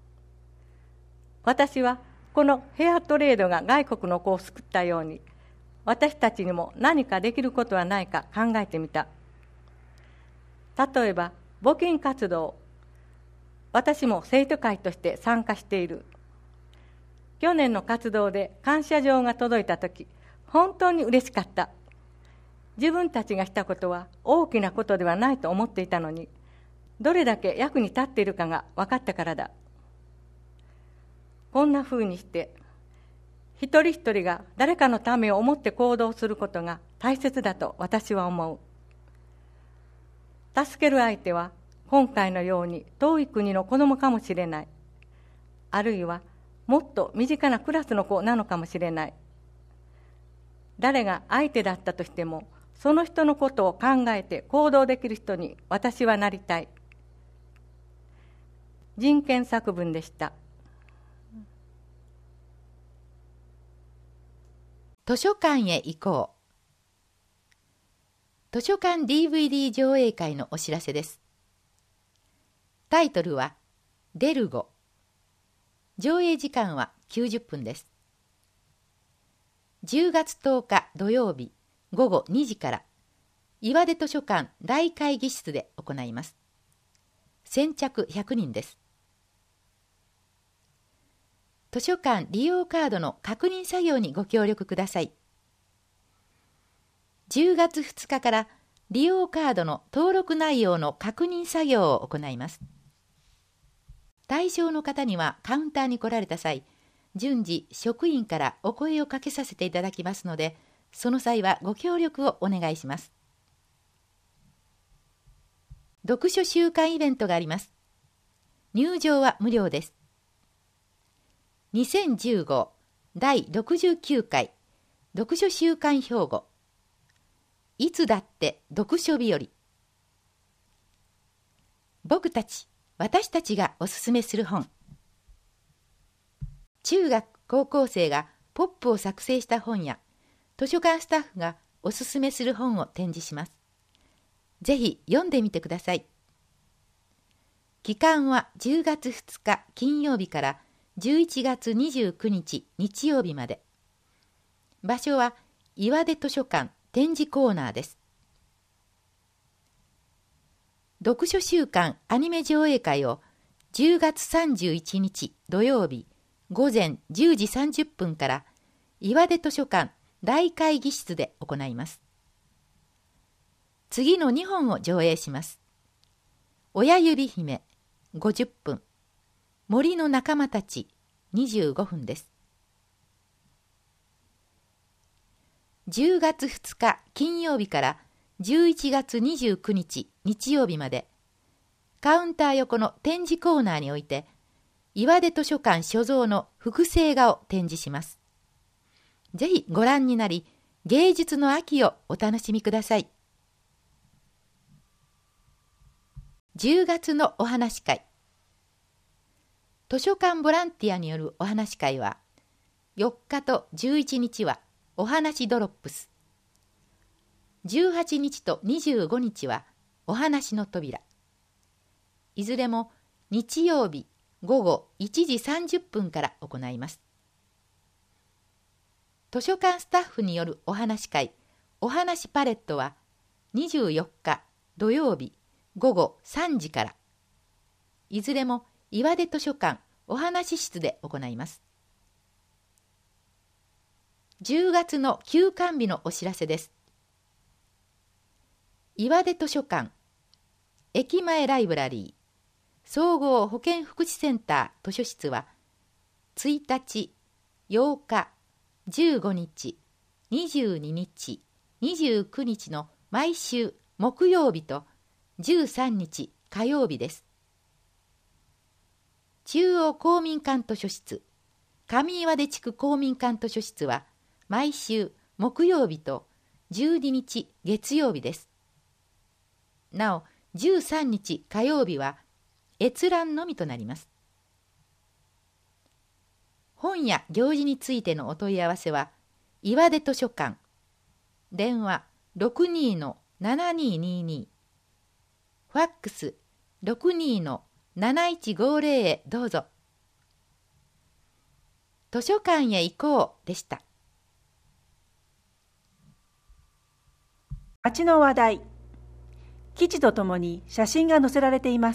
私はこのフェアトレードが外国の子を救ったように、私たちにも何かできることはないか考えてみた。例えば募金活動、私も生徒会として参加している。去年の活動で感謝状が届いたとき、本当に嬉しかった。自分たちがしたことは大きなことではないと思っていたのに、どれだけ役に立っているかが分かったからだ。こんなふうにして、一人一人が誰かのためを思って行動することが大切だと私は思う。助ける相手は今回のように遠い国の子供かもしれない。あるいはもっと身近なクラスの子なのかもしれない。誰が相手だったとしても、その人のことを考えて行動できる人に私はなりたい。人権作文でした。 図書館へ行こう。図書館 ディーブイディー 上映会のお知らせです。タイトルはデルゴ。上映時間はきゅうじゅっぷんです。じゅうがつとおか土曜日ごごにじから岩出図書館大会議室で行います。先着ひゃくにんです。図書館利用カードの確認作業にご協力ください。じゅうがつふつかから利用カードの登録内容の確認作業を行います。対象の方にはカウンターに来られた際、順次職員からお声をかけさせていただきますので、その際はご協力をお願いします。読書週間イベントがあります。入場は無料です。にせんじゅうごだいろくじゅうきゅうかい読書週間兵庫。いつだって読書日和。僕たち私たちがおすすめする本。中学高校生がポップを作成した本や図書館スタッフがおすすめする本を展示します。 ぜひ読んでみてください。期間はじゅうがつふつか金曜日からじゅういちがつにじゅうくにち日曜日まで。場所は岩出図書館展示コーナーです。読書週間アニメ上映会をじゅうがつさんじゅういちにち土曜日午前じゅうじさんじゅっぷんから岩出図書館大会議室で行います。次のにほんを上映します。親指姫ごじゅっぷん、森の仲間たちにじゅうごふんです。じゅうがつふつか金曜日からじゅういちがつにじゅうくにち日曜日まで、カウンター横の展示コーナーにおいて、岩出図書館所蔵の複製画を展示します。ぜひご覧になり、芸術の秋をお楽しみください。じゅうがつのお話会。図書館ボランティアによるお話会は、よっかとじゅういちにちはお話ドロップス、じゅうはちにちとにじゅうごにちはお話の扉。いずれも日曜日ごごいちじさんじゅっぷんから行います。図書館スタッフによるお話会、お話パレットはにじゅうよっか土曜日ごごさんじから。いずれも岩出図書館お話室で行います。じゅうがつの休館日のお知らせです。岩出図書館、駅前ライブラリー、総合保健福祉センター図書室は、ついたち、ようか、じゅうごにち、にじゅうににち、にじゅうくにちの毎週木曜日とじゅうさんにち火曜日です。中央公民館図書室、上岩出地区公民館図書室は、毎週木曜日とじゅうににち月曜日です。なお、じゅうさんにち火曜日は閲覧のみとなります。本や行事についてのお問い合わせは、岩出図書館、電話 ろくにーのななにーにーにー、ファックス ろくにーのなないちごぜろ へどうぞ。図書館へ行こうでした。 町の話題。記事とともに写真が載せられています。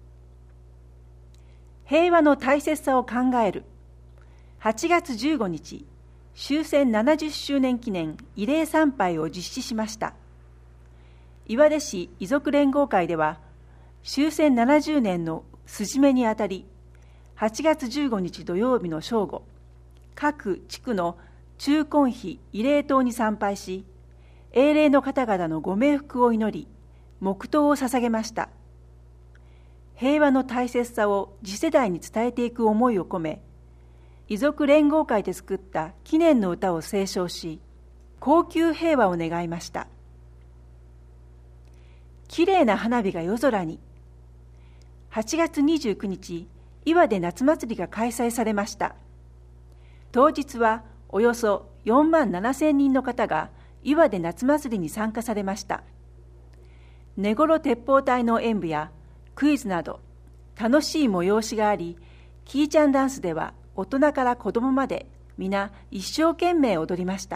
平和の大切さを考える。はちがつじゅうごにち、終戦ななじゅっしゅうねん記念慰霊参拝を実施しました。岩出市遺族連合会では、終戦ななじゅうねんの筋目にあたり、はちがつじゅうごにち土曜日の正午、各地区の中根碑慰霊塔に参拝し、英霊の方々のご冥福を祈り、黙祷を捧げました。平和の大切さを次世代に伝えていく思いを込め、遺族連合会で作った記念の歌を斉唱し、恒久平和を願いました。きれいな花火が夜空に。はちがつにじゅうくにち、岩出夏祭りが開催されました。当日はおよそよんまんななせんにんの方が岩出夏祭りに参加されました。根頃鉄砲隊の演舞やクイズなど楽しい催しがあり、キーちゃんダンスでは大人から子供まで皆一生懸命踊りました。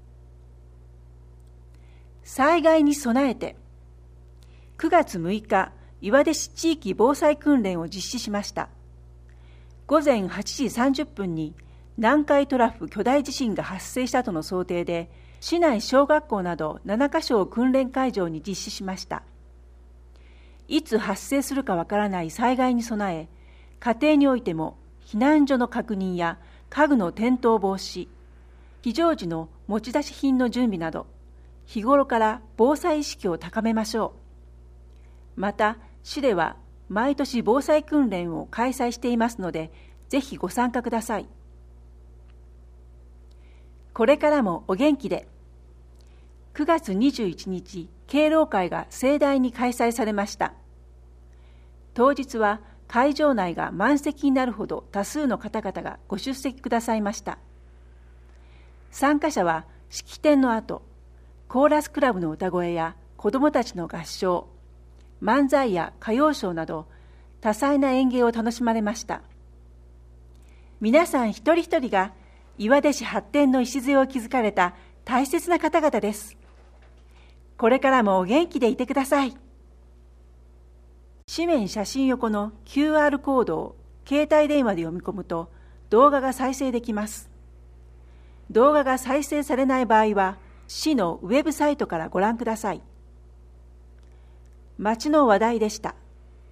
災害に備えて。くがつむいか、岩出市地域防災訓練を実施しました。ごぜんはちじさんじゅっぷんに南海トラフ巨大地震が発生したとの想定で、市内小学校などななかしょを訓練会場に実施しました。いつ発生するかわからない災害に備え、家庭においても避難所の確認や家具の転倒防止、非常時の持ち出し品の準備など、日頃から防災意識を高めましょう。また、市では毎年防災訓練を開催していますので、ぜひご参加ください。これからもお元気で。くがつにじゅういちにち、敬老会が盛大に開催されました。当日は会場内が満席になるほど多数の方々がご出席くださいました。参加者は式典の後、コーラスクラブの歌声や子どもたちの合唱、漫才や歌謡ショーなど多彩な演芸を楽しまれました。皆さん一人一人が岩出市発展の礎を築かれた大切な方々です。これからもお元気でいてください。紙面写真横の キューアール コードを携帯電話で読み込むと動画が再生できます。動画が再生されない場合は市のウェブサイトからご覧ください。町の話題でした。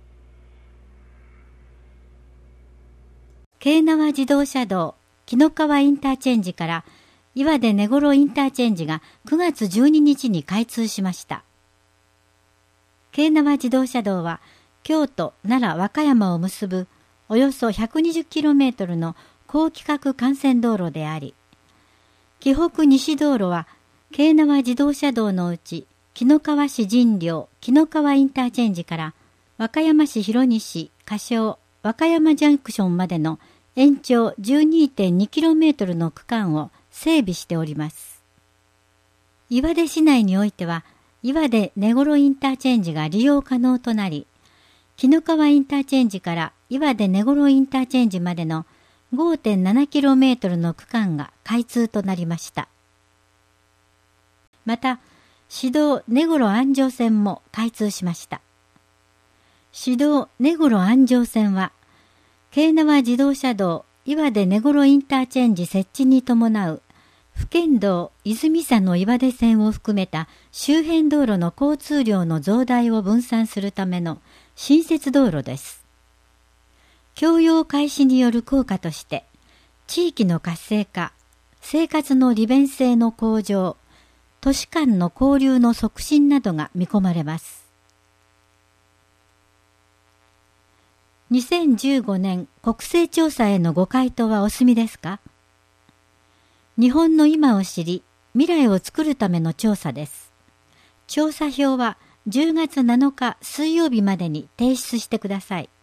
京奈和自動車道紀の川インターチェンジから岩出根頃インターチェンジがくがつじゅうににちに開通しました。京奈和自動車道は京都、奈良、和歌山を結ぶおよそ ひゃくにじゅっキロメートル の高規格幹線道路であり、紀北西道路は京奈和自動車道のうち紀の川市神陵紀の川インターチェンジから和歌山市広西仮称和歌山ジャンクションまでの延長 じゅうにてんにキロメートル の区間を整備しております。岩出市内においては岩出根頃インターチェンジが利用可能となり、紀の川インターチェンジから岩出根頃インターチェンジまでの ごてんななキロメートル の区間が開通となりました。また、市道根頃安城線も開通しました。市道根頃安城線は、京奈和自動車道岩出根頃インターチェンジ設置に伴う府県道泉佐野岩出線を含めた周辺道路の交通量の増大を分散するための新設道路です。供用開始による効果として、地域の活性化、生活の利便性の向上、都市間の交流の促進などが見込まれます。にせんじゅうごねん国勢調査へのご回答はお済みですか？日本の今を知り、未来を作るための調査です。調査票はじゅうがつなのか水曜日までに提出してください。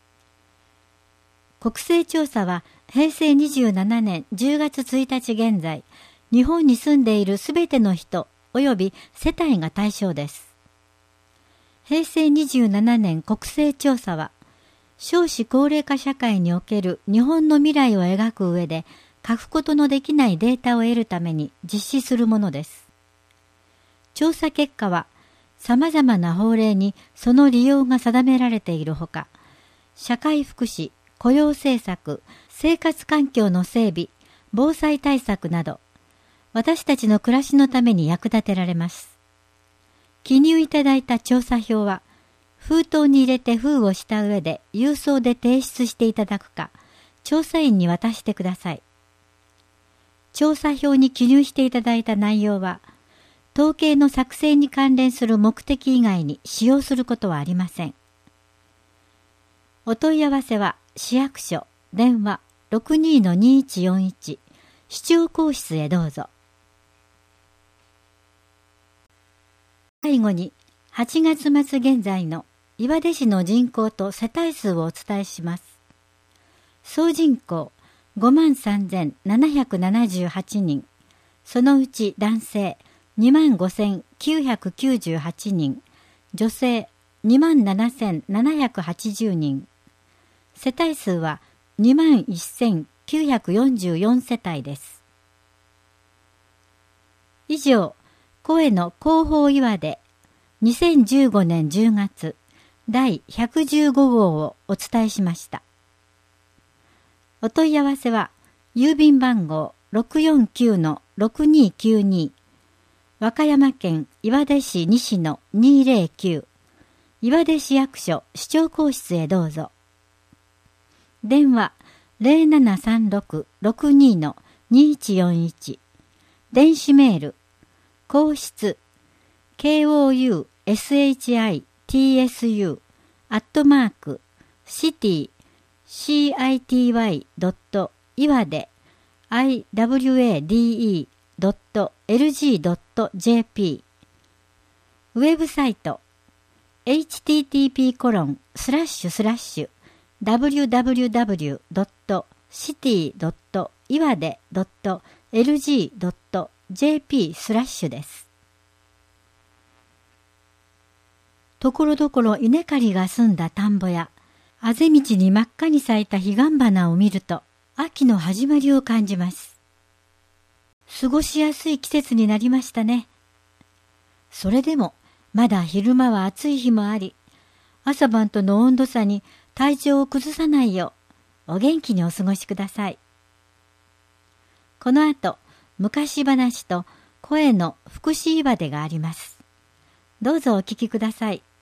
国勢調査はへいせいにじゅうななねんじゅうがつついたち現在、日本に住んでいるすべての人及び世帯が対象です。へいせいにじゅうななねん国勢調査は、少子高齢化社会における日本の未来を描く上で、欠くことのできないデータを得るために実施するものです。調査結果は、様々な法令にその利用が定められているほか、社会福祉、雇用政策、生活環境の整備、防災対策など、私たちの暮らしのために役立てられます。記入いただいた調査票は、封筒に入れて封をした上で郵送で提出していただくか、調査員に渡してください。調査票に記入していただいた内容は、統計の作成に関連する目的以外に使用することはありません。お問い合わせは、市役所、電話 ろくにーのにいちよんいち、市長公室へどうぞ。最後に、はちがつ末現在の岩出市の人口と世帯数をお伝えします。総人口ごまんさんぜんななひゃくななじゅうはちにん、そのうち男性にまんごせんきゅうひゃくきゅうじゅうはちにん、女性にまんななせんななひゃくはちじゅうにん、世帯数はにまんせんきゅうひゃくよんじゅうよん世帯です。以上、声の広報岩出にせんじゅうごねんじゅうがつだいひゃくじゅうごごうをお伝えしました。お問い合わせは、郵便番号 ろくよんきゅうのろくにーきゅうに、和歌山県岩出市西のにーぜろきゅう、岩出市役所市長公室へどうぞ。電話 ゼロななさんろくろくにーのにいちよんいち、電子メール、公室、コウスシイティーエスユー アットマーク、シティ、シーアイティーワイ ドット、岩出、アイダブリューエーディーイー ドット、エルジー ドット、ジェーピー。ウェブサイト、エイチティーティーピーコロンスラッシュスラッシュダブリューダブリューダブリュー ドット シティ ドット 岩出 ドット エルジー ドット ジェーピー スラッシュです。 ところどころ稲刈りが済んだ田んぼや、あぜ道に真っ赤に咲いた彼岸花を見ると、秋の始まりを感じます。過ごしやすい季節になりましたね。それでも、まだ昼間は暑い日もあり、朝晩との温度差に体調を崩さないよう、お元気にお過ごしください。この後、昔話と声の福祉岩手があります。どうぞお聞きください。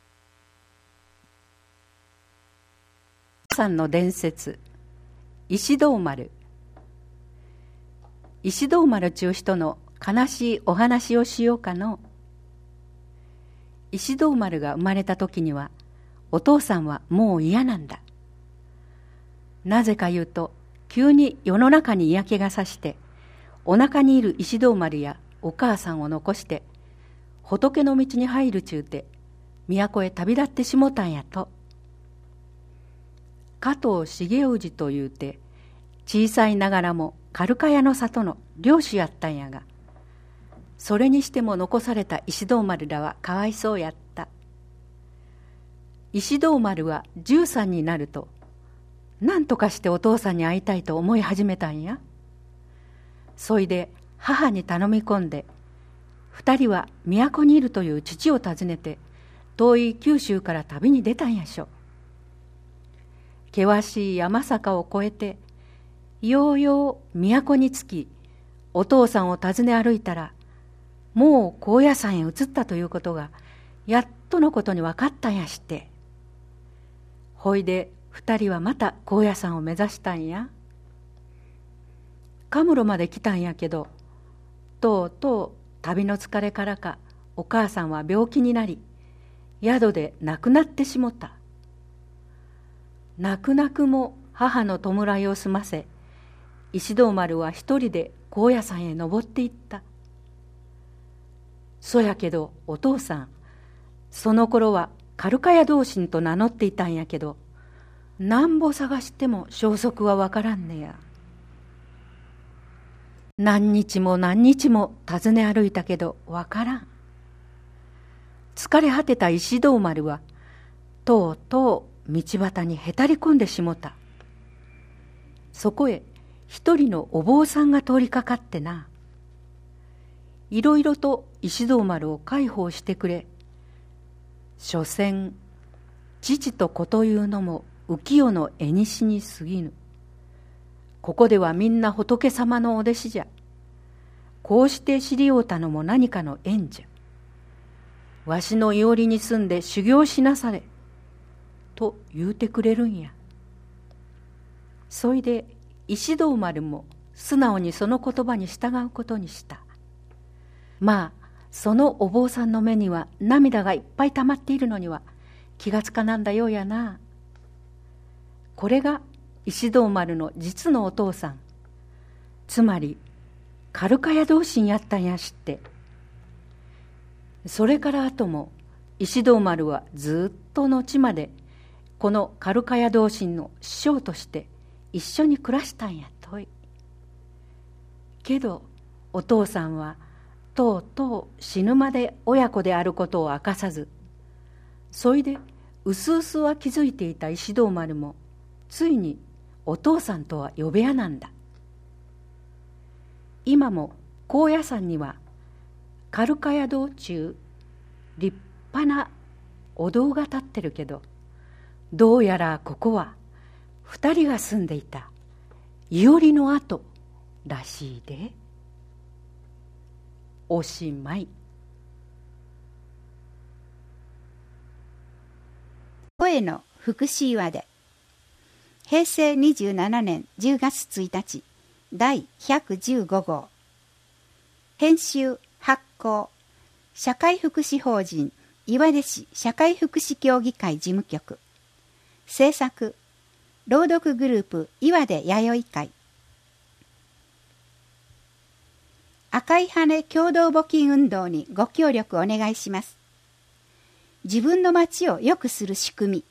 さんの伝説、石堂丸。石堂丸ちゅう人の悲しいお話をしようかの。石堂丸が生まれた時には、お父さんはもう嫌なんだ。なぜか言うと、急に世の中に嫌気がさして、お腹にいる石堂丸やお母さんを残して、仏の道に入るちゅうて、都へ旅立ってしもたんやと。加藤重氏というて、小さいながらもカルカヤの里の領主やったんやが、それにしても残された石堂丸らはかわいそうやった。石堂丸はじゅうさんになると、何とかしてお父さんに会いたいと思い始めたんや。そいで母に頼み込んで、二人は都にいるという父を訪ねて、遠い九州から旅に出たんやしょ。険しい山坂を越えて、ようよう都に着き、お父さんを訪ね歩いたら、もう高野山へ移ったということが、やっとのことに分かったんやして。ほいで二人はまた高野山を目指したんや。カムロまで来たんやけど、とうとう旅の疲れからか、お母さんは病気になり、宿で亡くなってしもた。泣く泣くも母の弔いを済ませ、石堂丸は一人で高野山へ登っていった。そやけどお父さん、その頃はカルカヤ同心と名乗っていたんやけど、なんぼ探しても消息はわからんねや。何日も何日も訪ね歩いたけどわからん。疲れ果てた石堂丸は、とうとう道端にへたり込んでしもた。そこへ一人のお坊さんが通りかかってな。いろいろと石堂丸を介抱してくれ。所詮、父と子というのも浮世の絵にしに過ぎぬ。ここではみんな仏様のお弟子じゃ。こうして知りおうたのも何かの縁じゃ。わしのいおりに住んで修行しなされ。と言うてくれるんや。そいで石堂丸も素直にその言葉に従うことにした。まあ、そのお坊さんの目には涙がいっぱい溜まっているのには気がつかなんだようやな。これが石堂丸の実のお父さん、つまりカルカヤ同心やったんやしって。それから後も石堂丸はずっと後までこのカルカヤ同心の師匠として一緒に暮らしたんやとい。けどお父さんはとうとう死ぬまで親子であることを明かさず、そいでうすうすは気づいていた石堂丸もついにお父さんとは呼べやなんだ。今も高野山にはカルカヤ堂中立派なお堂が建ってるけど、どうやらここは二人が住んでいたいおりの跡らしいで。おしまい。 声の福祉岩でへいせいにじゅうななねんじゅうがつついたちだいひゃくじゅうごごう、編集発行社会福祉法人岩出市社会福祉協議会事務局、制作朗読グループ岩出弥生会、赤い羽共同募金運動にご協力お願いします。自分の町を良くする仕組み。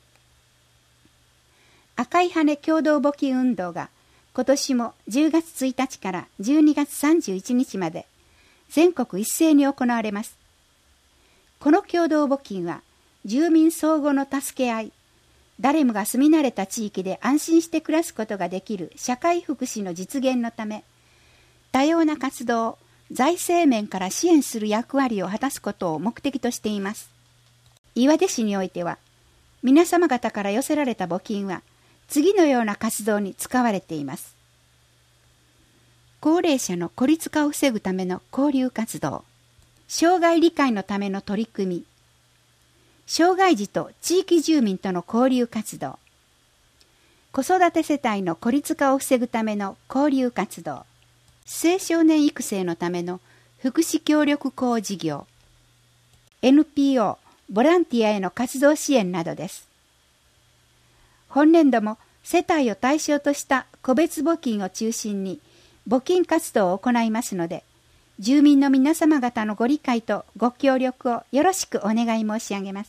赤い羽共同募金運動が今年もじゅうがつついたちからじゅうにがつさんじゅういちにちまで全国一斉に行われます。この共同募金は住民相互の助け合い、誰もが住み慣れた地域で安心して暮らすことができる社会福祉の実現のため、多様な活動を財政面から支援する役割を果たすことを目的としています。岩出市においては、皆様方から寄せられた募金は、次のような活動に使われています。高齢者の孤立化を防ぐための交流活動、障害理解のための取り組み、障害児と地域住民との交流活動、子育て世帯の孤立化を防ぐための交流活動、青少年育成のための福祉協力校事業、エヌピーオー、ボランティアへの活動支援などです。本年度も世帯を対象とした個別募金を中心に募金活動を行いますので、住民の皆様方のご理解とご協力をよろしくお願い申し上げます。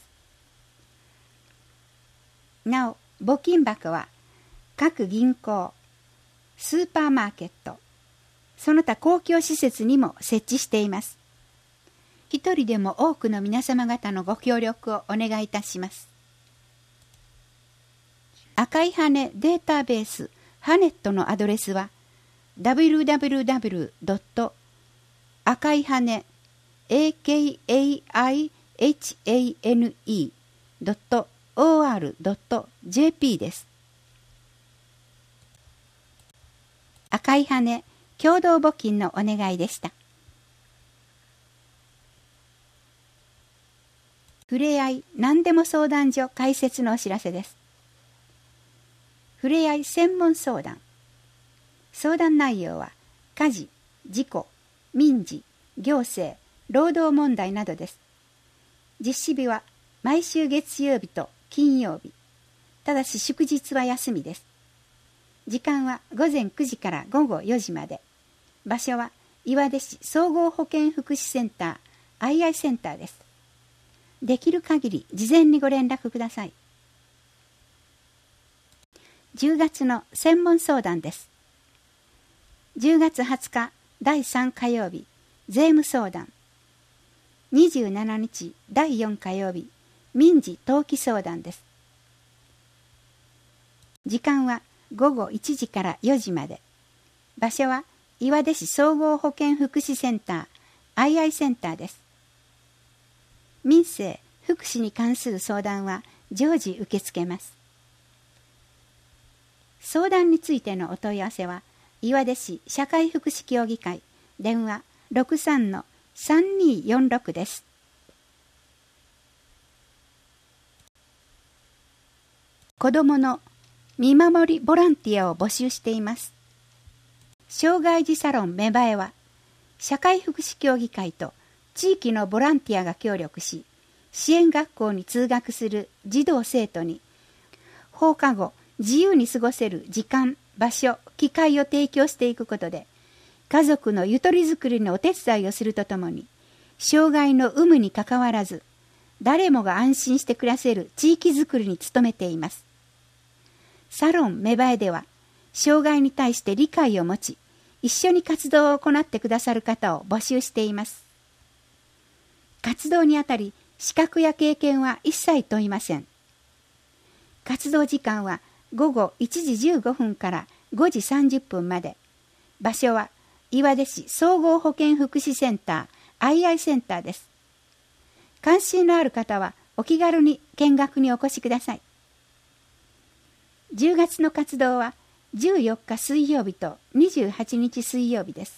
なお、募金箱は各銀行、スーパーマーケット、その他公共施設にも設置しています。一人でも多くの皆様方のご協力をお願いいたします。赤い羽データベースハネットのアドレスは ダブリューダブリューダブリュードット赤い羽 エーケーエーアイエイチエーエヌイー ドット オーアール ドット ジェーピー です。赤い羽共同募金のお願いでした。ふれあい何でも相談所開設のお知らせです。ふれあい専門相談。相談内容は家事、事故、民事、行政、労働問題などです。実施日は毎週月曜日と金曜日。ただし祝日は休みです。時間は午前くじから午後よじまで。場所は岩出市総合保健福祉センター、アイアイセンターです。できる限り事前にご連絡ください。じゅうがつの専門相談です。じゅうがつはつかだいさん火曜日、税務相談。にじゅうしちにちだいよん火曜日、民事登記相談です。時間はごごいちじからよじまで。場所は岩出市総合保健福祉センター、アイアイセンターです。民生、福祉に関する相談は常時受け付けます。相談についてのお問い合わせは、岩出市社会福祉協議会、電話 ろくさんのさんにーよんろく です。子どもの見守りボランティアを募集しています。障害児サロン芽生えは、社会福祉協議会と地域のボランティアが協力し、支援学校に通学する児童生徒に、放課後自由に過ごせる時間、場所、機会を提供していくことで、家族のゆとりづくりのお手伝いをするとともに、障害の有無にかかわらず、誰もが安心して暮らせる地域づくりに努めています。サロン芽生えでは、障害に対して理解を持ち、一緒に活動を行ってくださる方を募集しています。活動にあたり、資格や経験は一切問いません。活動時間はごごいちじじゅうごふんからごじさんじゅっぷんまで。場所は岩出市総合保健福祉センター、アイアイセンターです。関心のある方はお気軽に見学にお越しください。じゅうがつの活動はじゅうよっか水曜日とにじゅうはちにち水曜日です。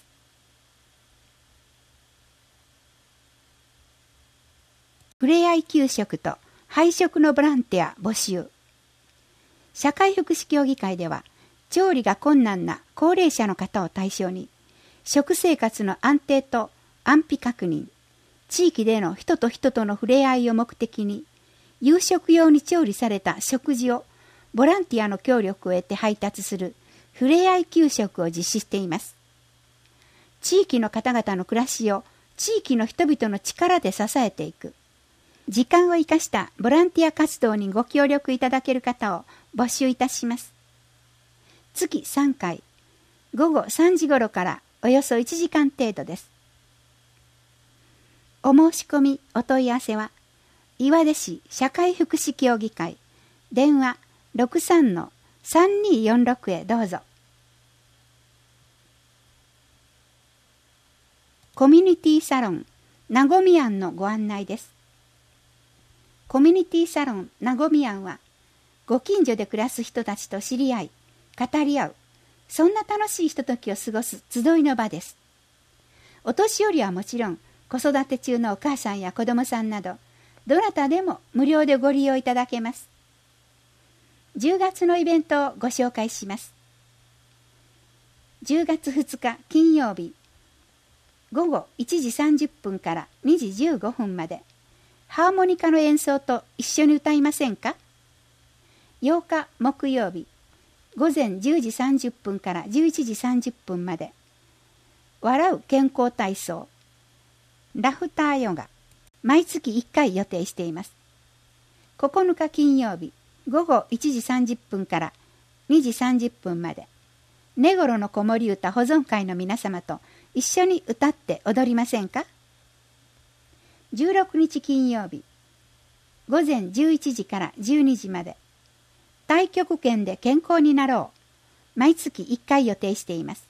ふれあい給食と配食のボランティア募集。社会福祉協議会では、調理が困難な高齢者の方を対象に、食生活の安定と安否確認、地域での人と人との触れ合いを目的に、夕食用に調理された食事をボランティアの協力を得て配達するふれあい給食を実施しています。地域の方々の暮らしを地域の人々の力で支えていく。時間を生かしたボランティア活動にご協力いただける方を募集いたします。月さんかい、ごごさんじ頃からおよそいちじかん程度です。お申し込み、お問い合わせは、 岩出市社会福祉協議会、電話 ろくさんのさんにーよんろく へどうぞ。コミュニティサロンなごみ庵のご案内です。コミュニティサロンなごみ庵は、ご近所で暮らす人たちと知り合い、語り合う、そんな楽しいひとときを過ごす集いの場です。お年寄りはもちろん、子育て中のお母さんや子供さんなど、どなたでも無料でご利用いただけます。じゅうがつのイベントをご紹介します。じゅうがつふつか金曜日、ごごいちじさんじゅっぷんからにじじゅうごふんまで、ハーモニカの演奏と一緒に歌いませんか？ようか木曜日、ごぜんじゅうじさんじゅっぷんからじゅういちじさんじゅっぷんまで、笑う健康体操、ラフターヨガ、毎月いっかい予定しています。ここのか金曜日、ごごいちじさんじゅっぷんからにじさんじゅっぷんまで、根頃の子守歌保存会の皆様と一緒に歌って踊りませんか？じゅうろくにち金曜日、ごぜんじゅういちじからじゅうにじまで、太極拳で健康になろう、毎月いっかい予定しています。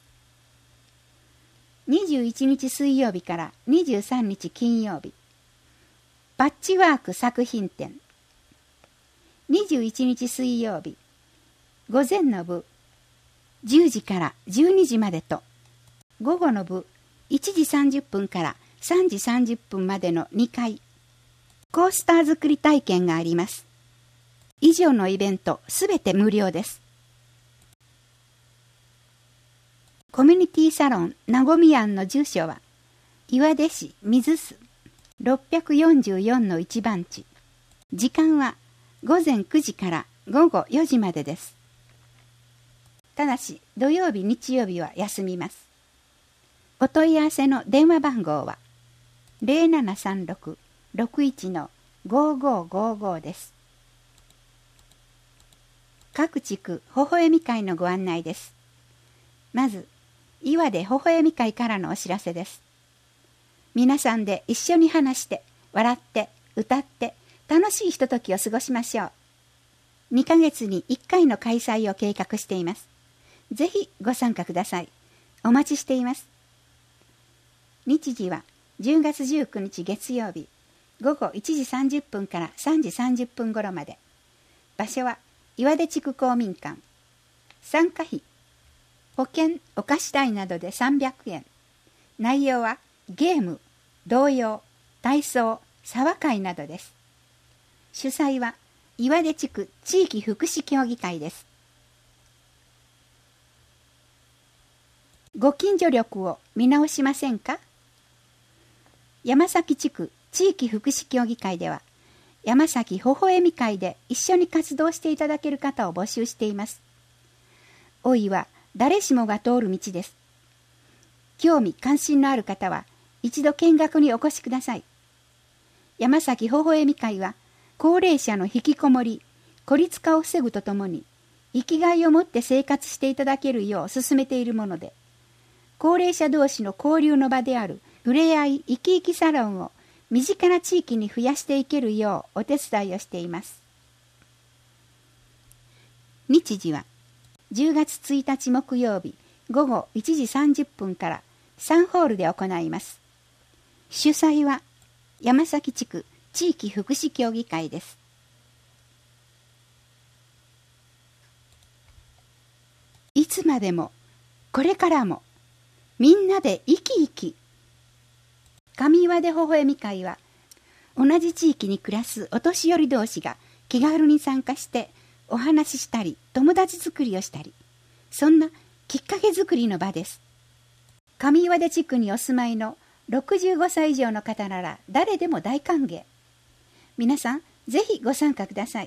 にじゅういちにち水曜日からにじゅうさんにち金曜日、パッチワーク作品展。にじゅういちにち水曜日、午前の部じゅうじからじゅうにじまでと、午後の部いちじさんじゅっぷんからさんじさんじゅっぷんまでのにかい、コースター作り体験があります。以上のイベントすべて無料です。コミュニティサロンなごみ庵の住所は、岩出市水洲ろっぴゃくよんじゅうよんのいち番地。時間はごぜんくじからごごよじまでです。ただし土曜日日曜日は休みます。お問い合わせの電話番号はゼロななさんろく ろくいち のごごごごです。各地区ほほえみ会のご案内です。まず岩出ほほえみ会からのお知らせです。皆さんで一緒に話して笑って歌って楽しいひとときを過ごしましょう。にかげつにいっかいの開催を計画しています。ぜひご参加ください。お待ちしています。日時はじゅうがつじゅうくにち月曜日、ごごいちじさんじゅっぷんからさんじさんじゅっぷん頃まで。場所は岩出地区公民館。参加費、保険、お菓子代などでさんびゃくえん。内容はゲーム、童謡、体操、沢会などです。主催は岩出地区地域福祉協議会です。ご近所力を見直しませんか？山崎地区地域福祉協議会では、山崎ほほえみ会で一緒に活動していただける方を募集しています。老いは誰しもが通る道です。興味関心のある方は一度見学にお越しください。山崎ほほえみ会は高齢者の引きこもり、孤立化を防ぐとともに生きがいを持って生活していただけるよう進めているもので、高齢者同士の交流の場であるふれあい生き生きサロンを身近な地域に増やしていけるようお手伝いをしています。日時はじゅうがつついたち木曜日ごごいちじさんじゅっぷんからさんホールで行います。主催は山崎地区地域福祉協議会です。いつまでもこれからもみんなで生き生き。上岩出ほほえみ会は同じ地域に暮らすお年寄り同士が気軽に参加してお話ししたり友達作りをしたり、そんなきっかけ作りの場です。上岩出地区にお住まいのろくじゅうごさい以上の方なら誰でも大歓迎。皆さんぜひご参加ください。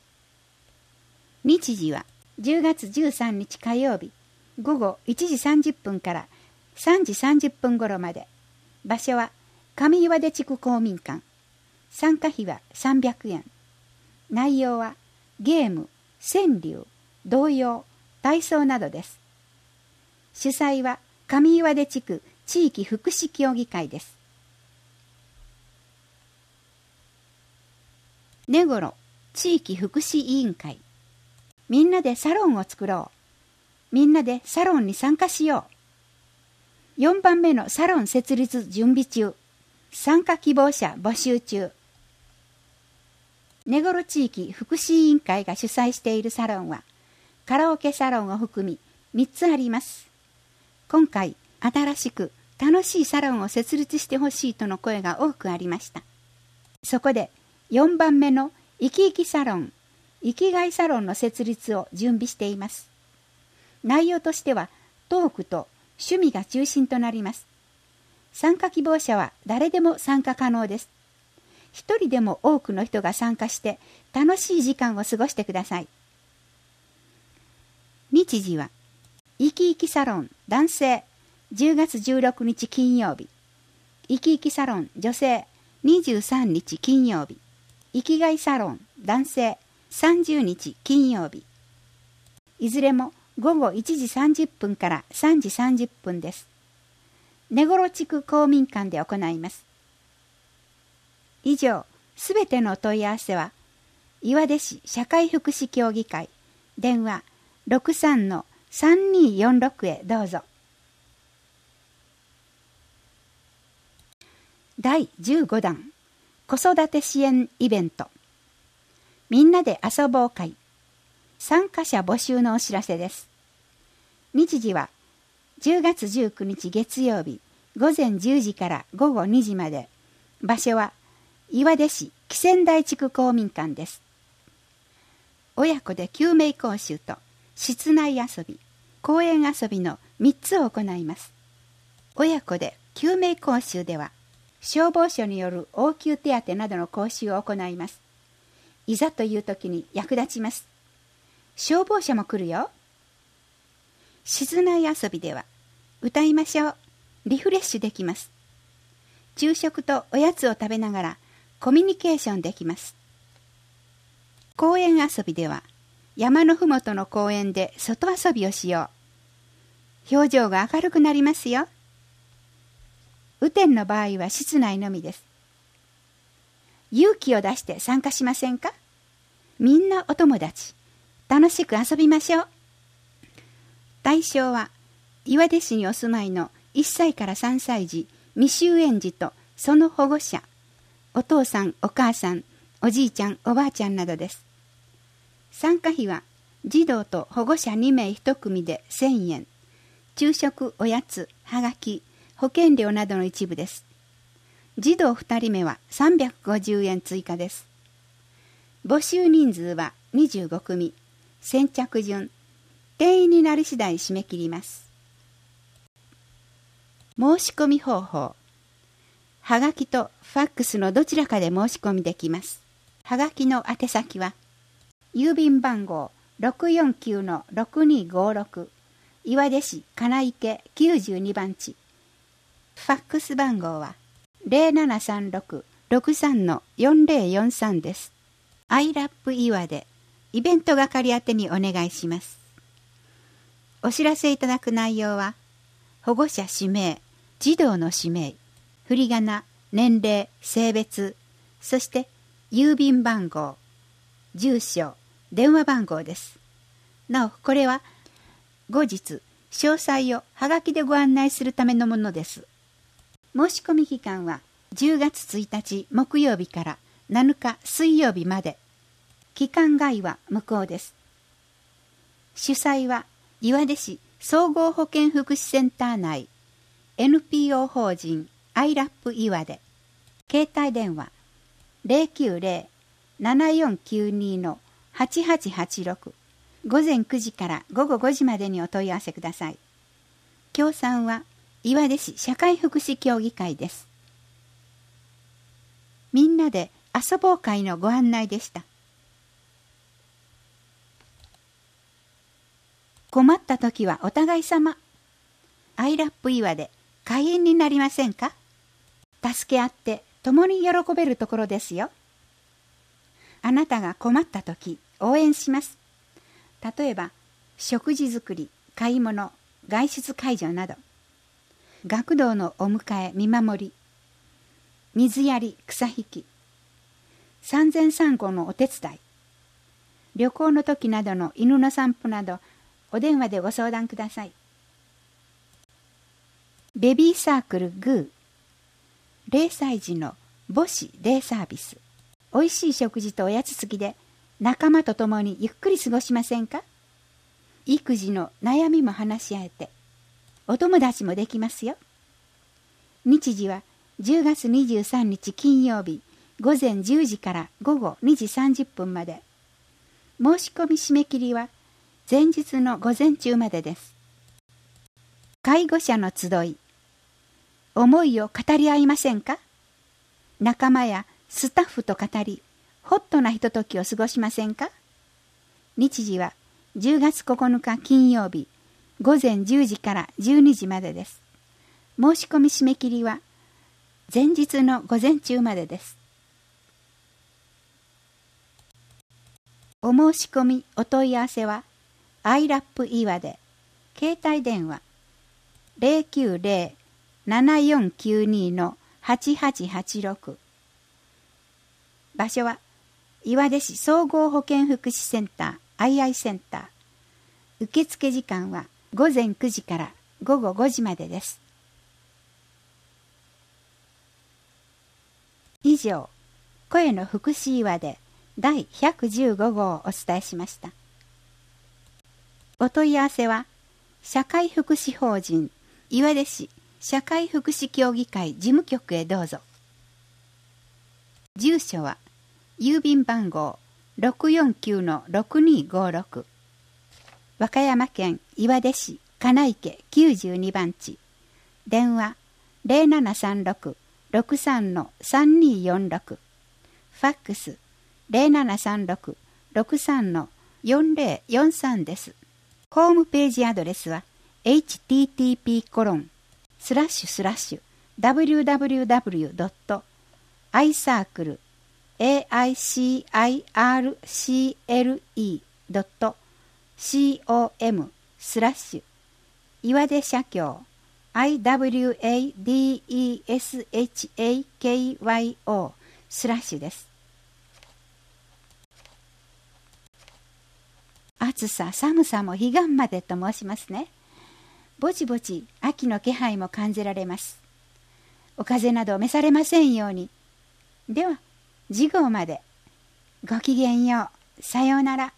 日時はじゅうがつじゅうさんにち火曜日ごごいちじさんじゅっぷんからさんじさんじゅっぷん頃まで。場所は上岩出地区公民館。参加費はさんびゃくえん。内容はゲーム、川柳、童謡、体操などです。主催は上岩出地区地域福祉協議会です。 根頃地域福祉委員会。みんなでサロンを作ろう。みんなでサロンに参加しよう。よんばんめのサロン設立準備中。参加希望者募集中。根頃地域福祉委員会が主催しているサロンは、カラオケサロンを含みみっつあります。今回、新しく楽しいサロンを設立してほしいとの声が多くありました。そこで、よんばんめの生き生きサロン、生きがいサロンの設立を準備しています。内容としては、トークと趣味が中心となります。参加希望者は誰でも参加可能です。一人でも多くの人が参加して楽しい時間を過ごしてください。日時は、生き生きサロン男性じゅうがつじゅうろくにち金曜日、生き生きサロン女性にじゅうさんにち金曜日、生きがいサロン男性さんじゅうにち金曜日。いずれもごごいちじさんじゅっぷんからさんじさんじゅっぷんです。根頃地区公民館で行います。以上、すべてのお問い合わせは、岩出市社会福祉協議会、電話 ろくさんのさんにーよんろく へどうぞ。だいじゅうごだん、子育て支援イベント。みんなで遊ぼう会。参加者募集のお知らせです。日時は、じゅうがつじゅうくにち月曜日、ごぜんじゅうじからごごにじまで。場所は、岩出市木仙台地区公民館です。親子で救命講習と室内遊び、公園遊びのみっつを行います。親子で救命講習では、消防署による応急手当などの講習を行います。いざという時に役立ちます。消防車も来るよ。室内遊びでは、歌いましょう。リフレッシュできます。昼食とおやつを食べながら、コミュニケーションできます。公園遊びでは、山のふもとの公園で外遊びをしよう。表情が明るくなりますよ。雨天の場合は室内のみです。勇気を出して参加しませんか？みんなお友達、楽しく遊びましょう。対象は、岩出市にお住まいのいっさいからさんさい児、未就園児とその保護者、お父さん、お母さん、おじいちゃん、おばあちゃんなどです。参加費は児童と保護者にめいいち組でせんえん、昼食、おやつ、はがき、保険料などの一部です。児童ふたりめはさんびゃくごじゅうえん追加です。募集人数はにじゅうご組、先着順、定員になり次第締め切ります。申し込み方法。はがきとファックスのどちらかで申し込みできます。はがきの宛先は、郵便番号 ろくよんきゅうのろくにごろく、岩出市金池きゅうじゅうにばんち。ファックス番号は ゼロななさんろく ろくさんのよんぜろよんさん です。アイラップ岩出イベント係宛てにお願いします。お知らせいただく内容は、保護者氏名、児童の氏名、振り仮名、年齢、性別、そして郵便番号、住所、電話番号です。なお、これは後日、詳細をはがきでご案内するためのものです。申し込み期間はじゅうがつついたち木曜日からなのか水曜日まで。期間外は無効です。主催は岩出市総合保健福祉センター内 エヌピーオー 法人アイラップ岩出。携帯電話 ゼロきゅうゼロ ななよんきゅうに のはちはちはちろく、午前くじから午後ごじまでにお問い合わせください。協賛は岩出市社会福祉協議会です。みんなで遊ぼう会のご案内でした。困った時はお互い様。アイラップ岩出会員になりませんか？助け合って共に喜べるところですよ。あなたが困った時、応援します。例えば、食事作り、買い物、外出介助など。学童のお迎え、見守り。水やり、草引き。 産前産後のお手伝い、旅行の時などの犬の散歩など、お電話でご相談ください。ベビーサークルグー、れいさい児の母子デイサービス。おいしい食事とおやつ付きで仲間と共にゆっくり過ごしませんか？育児の悩みも話し合えて、お友達もできますよ。日時はじゅうがつにじゅうさんにち金曜日午前じゅうじから午後にじさんじゅっぷんまで。申し込み締め切りは前日の午前中までです。介護者の集い。思いを語り合いませんか？仲間やスタッフと語り、ホットなひとときを過ごしませんか？日時はじゅうがつここのか金曜日午前じゅうじからじゅうにじまでです。申し込み締め切りは前日の午前中までです。お申し込みお問い合わせはアイラップ岩で、携帯電話 ゼロきゅうゼロ ななよんきゅうに のはちはちはちろく。場所は岩出市総合保健福祉センターアイアイセンター。受付時間は午前くじから午後ごじまでです。以上、声の福祉岩で第ひゃくじゅうごごうをお伝えしました。お問い合わせは社会福祉法人岩出市社会福祉協議会事務局へどうぞ。住所は郵便番号 ろくよんきゅうのろくにごろく、和歌山県岩出市金池きゅうじゅうにばんち、電話 ゼロななさんろく ろくさんのさんによんろく、ファックス ゼロななさんろく ろくさんのよんぜろよんさん です。ホームページアドレスは エイチティーティーピーコロンスラッシュスラッシュダブリューダブリューダブリュードットアイサークル エーアイシーアイアールシーエルイードットコム スラッシュ岩出社協 アイダブリューエーディーイーエスエイチエーケーワイオー スラッシュです。暑さ寒さも彼岸までと申しますね。ぼちぼち秋の気配も感じられます。お風邪など召されませんように。では次号までごきげんよう。さようなら。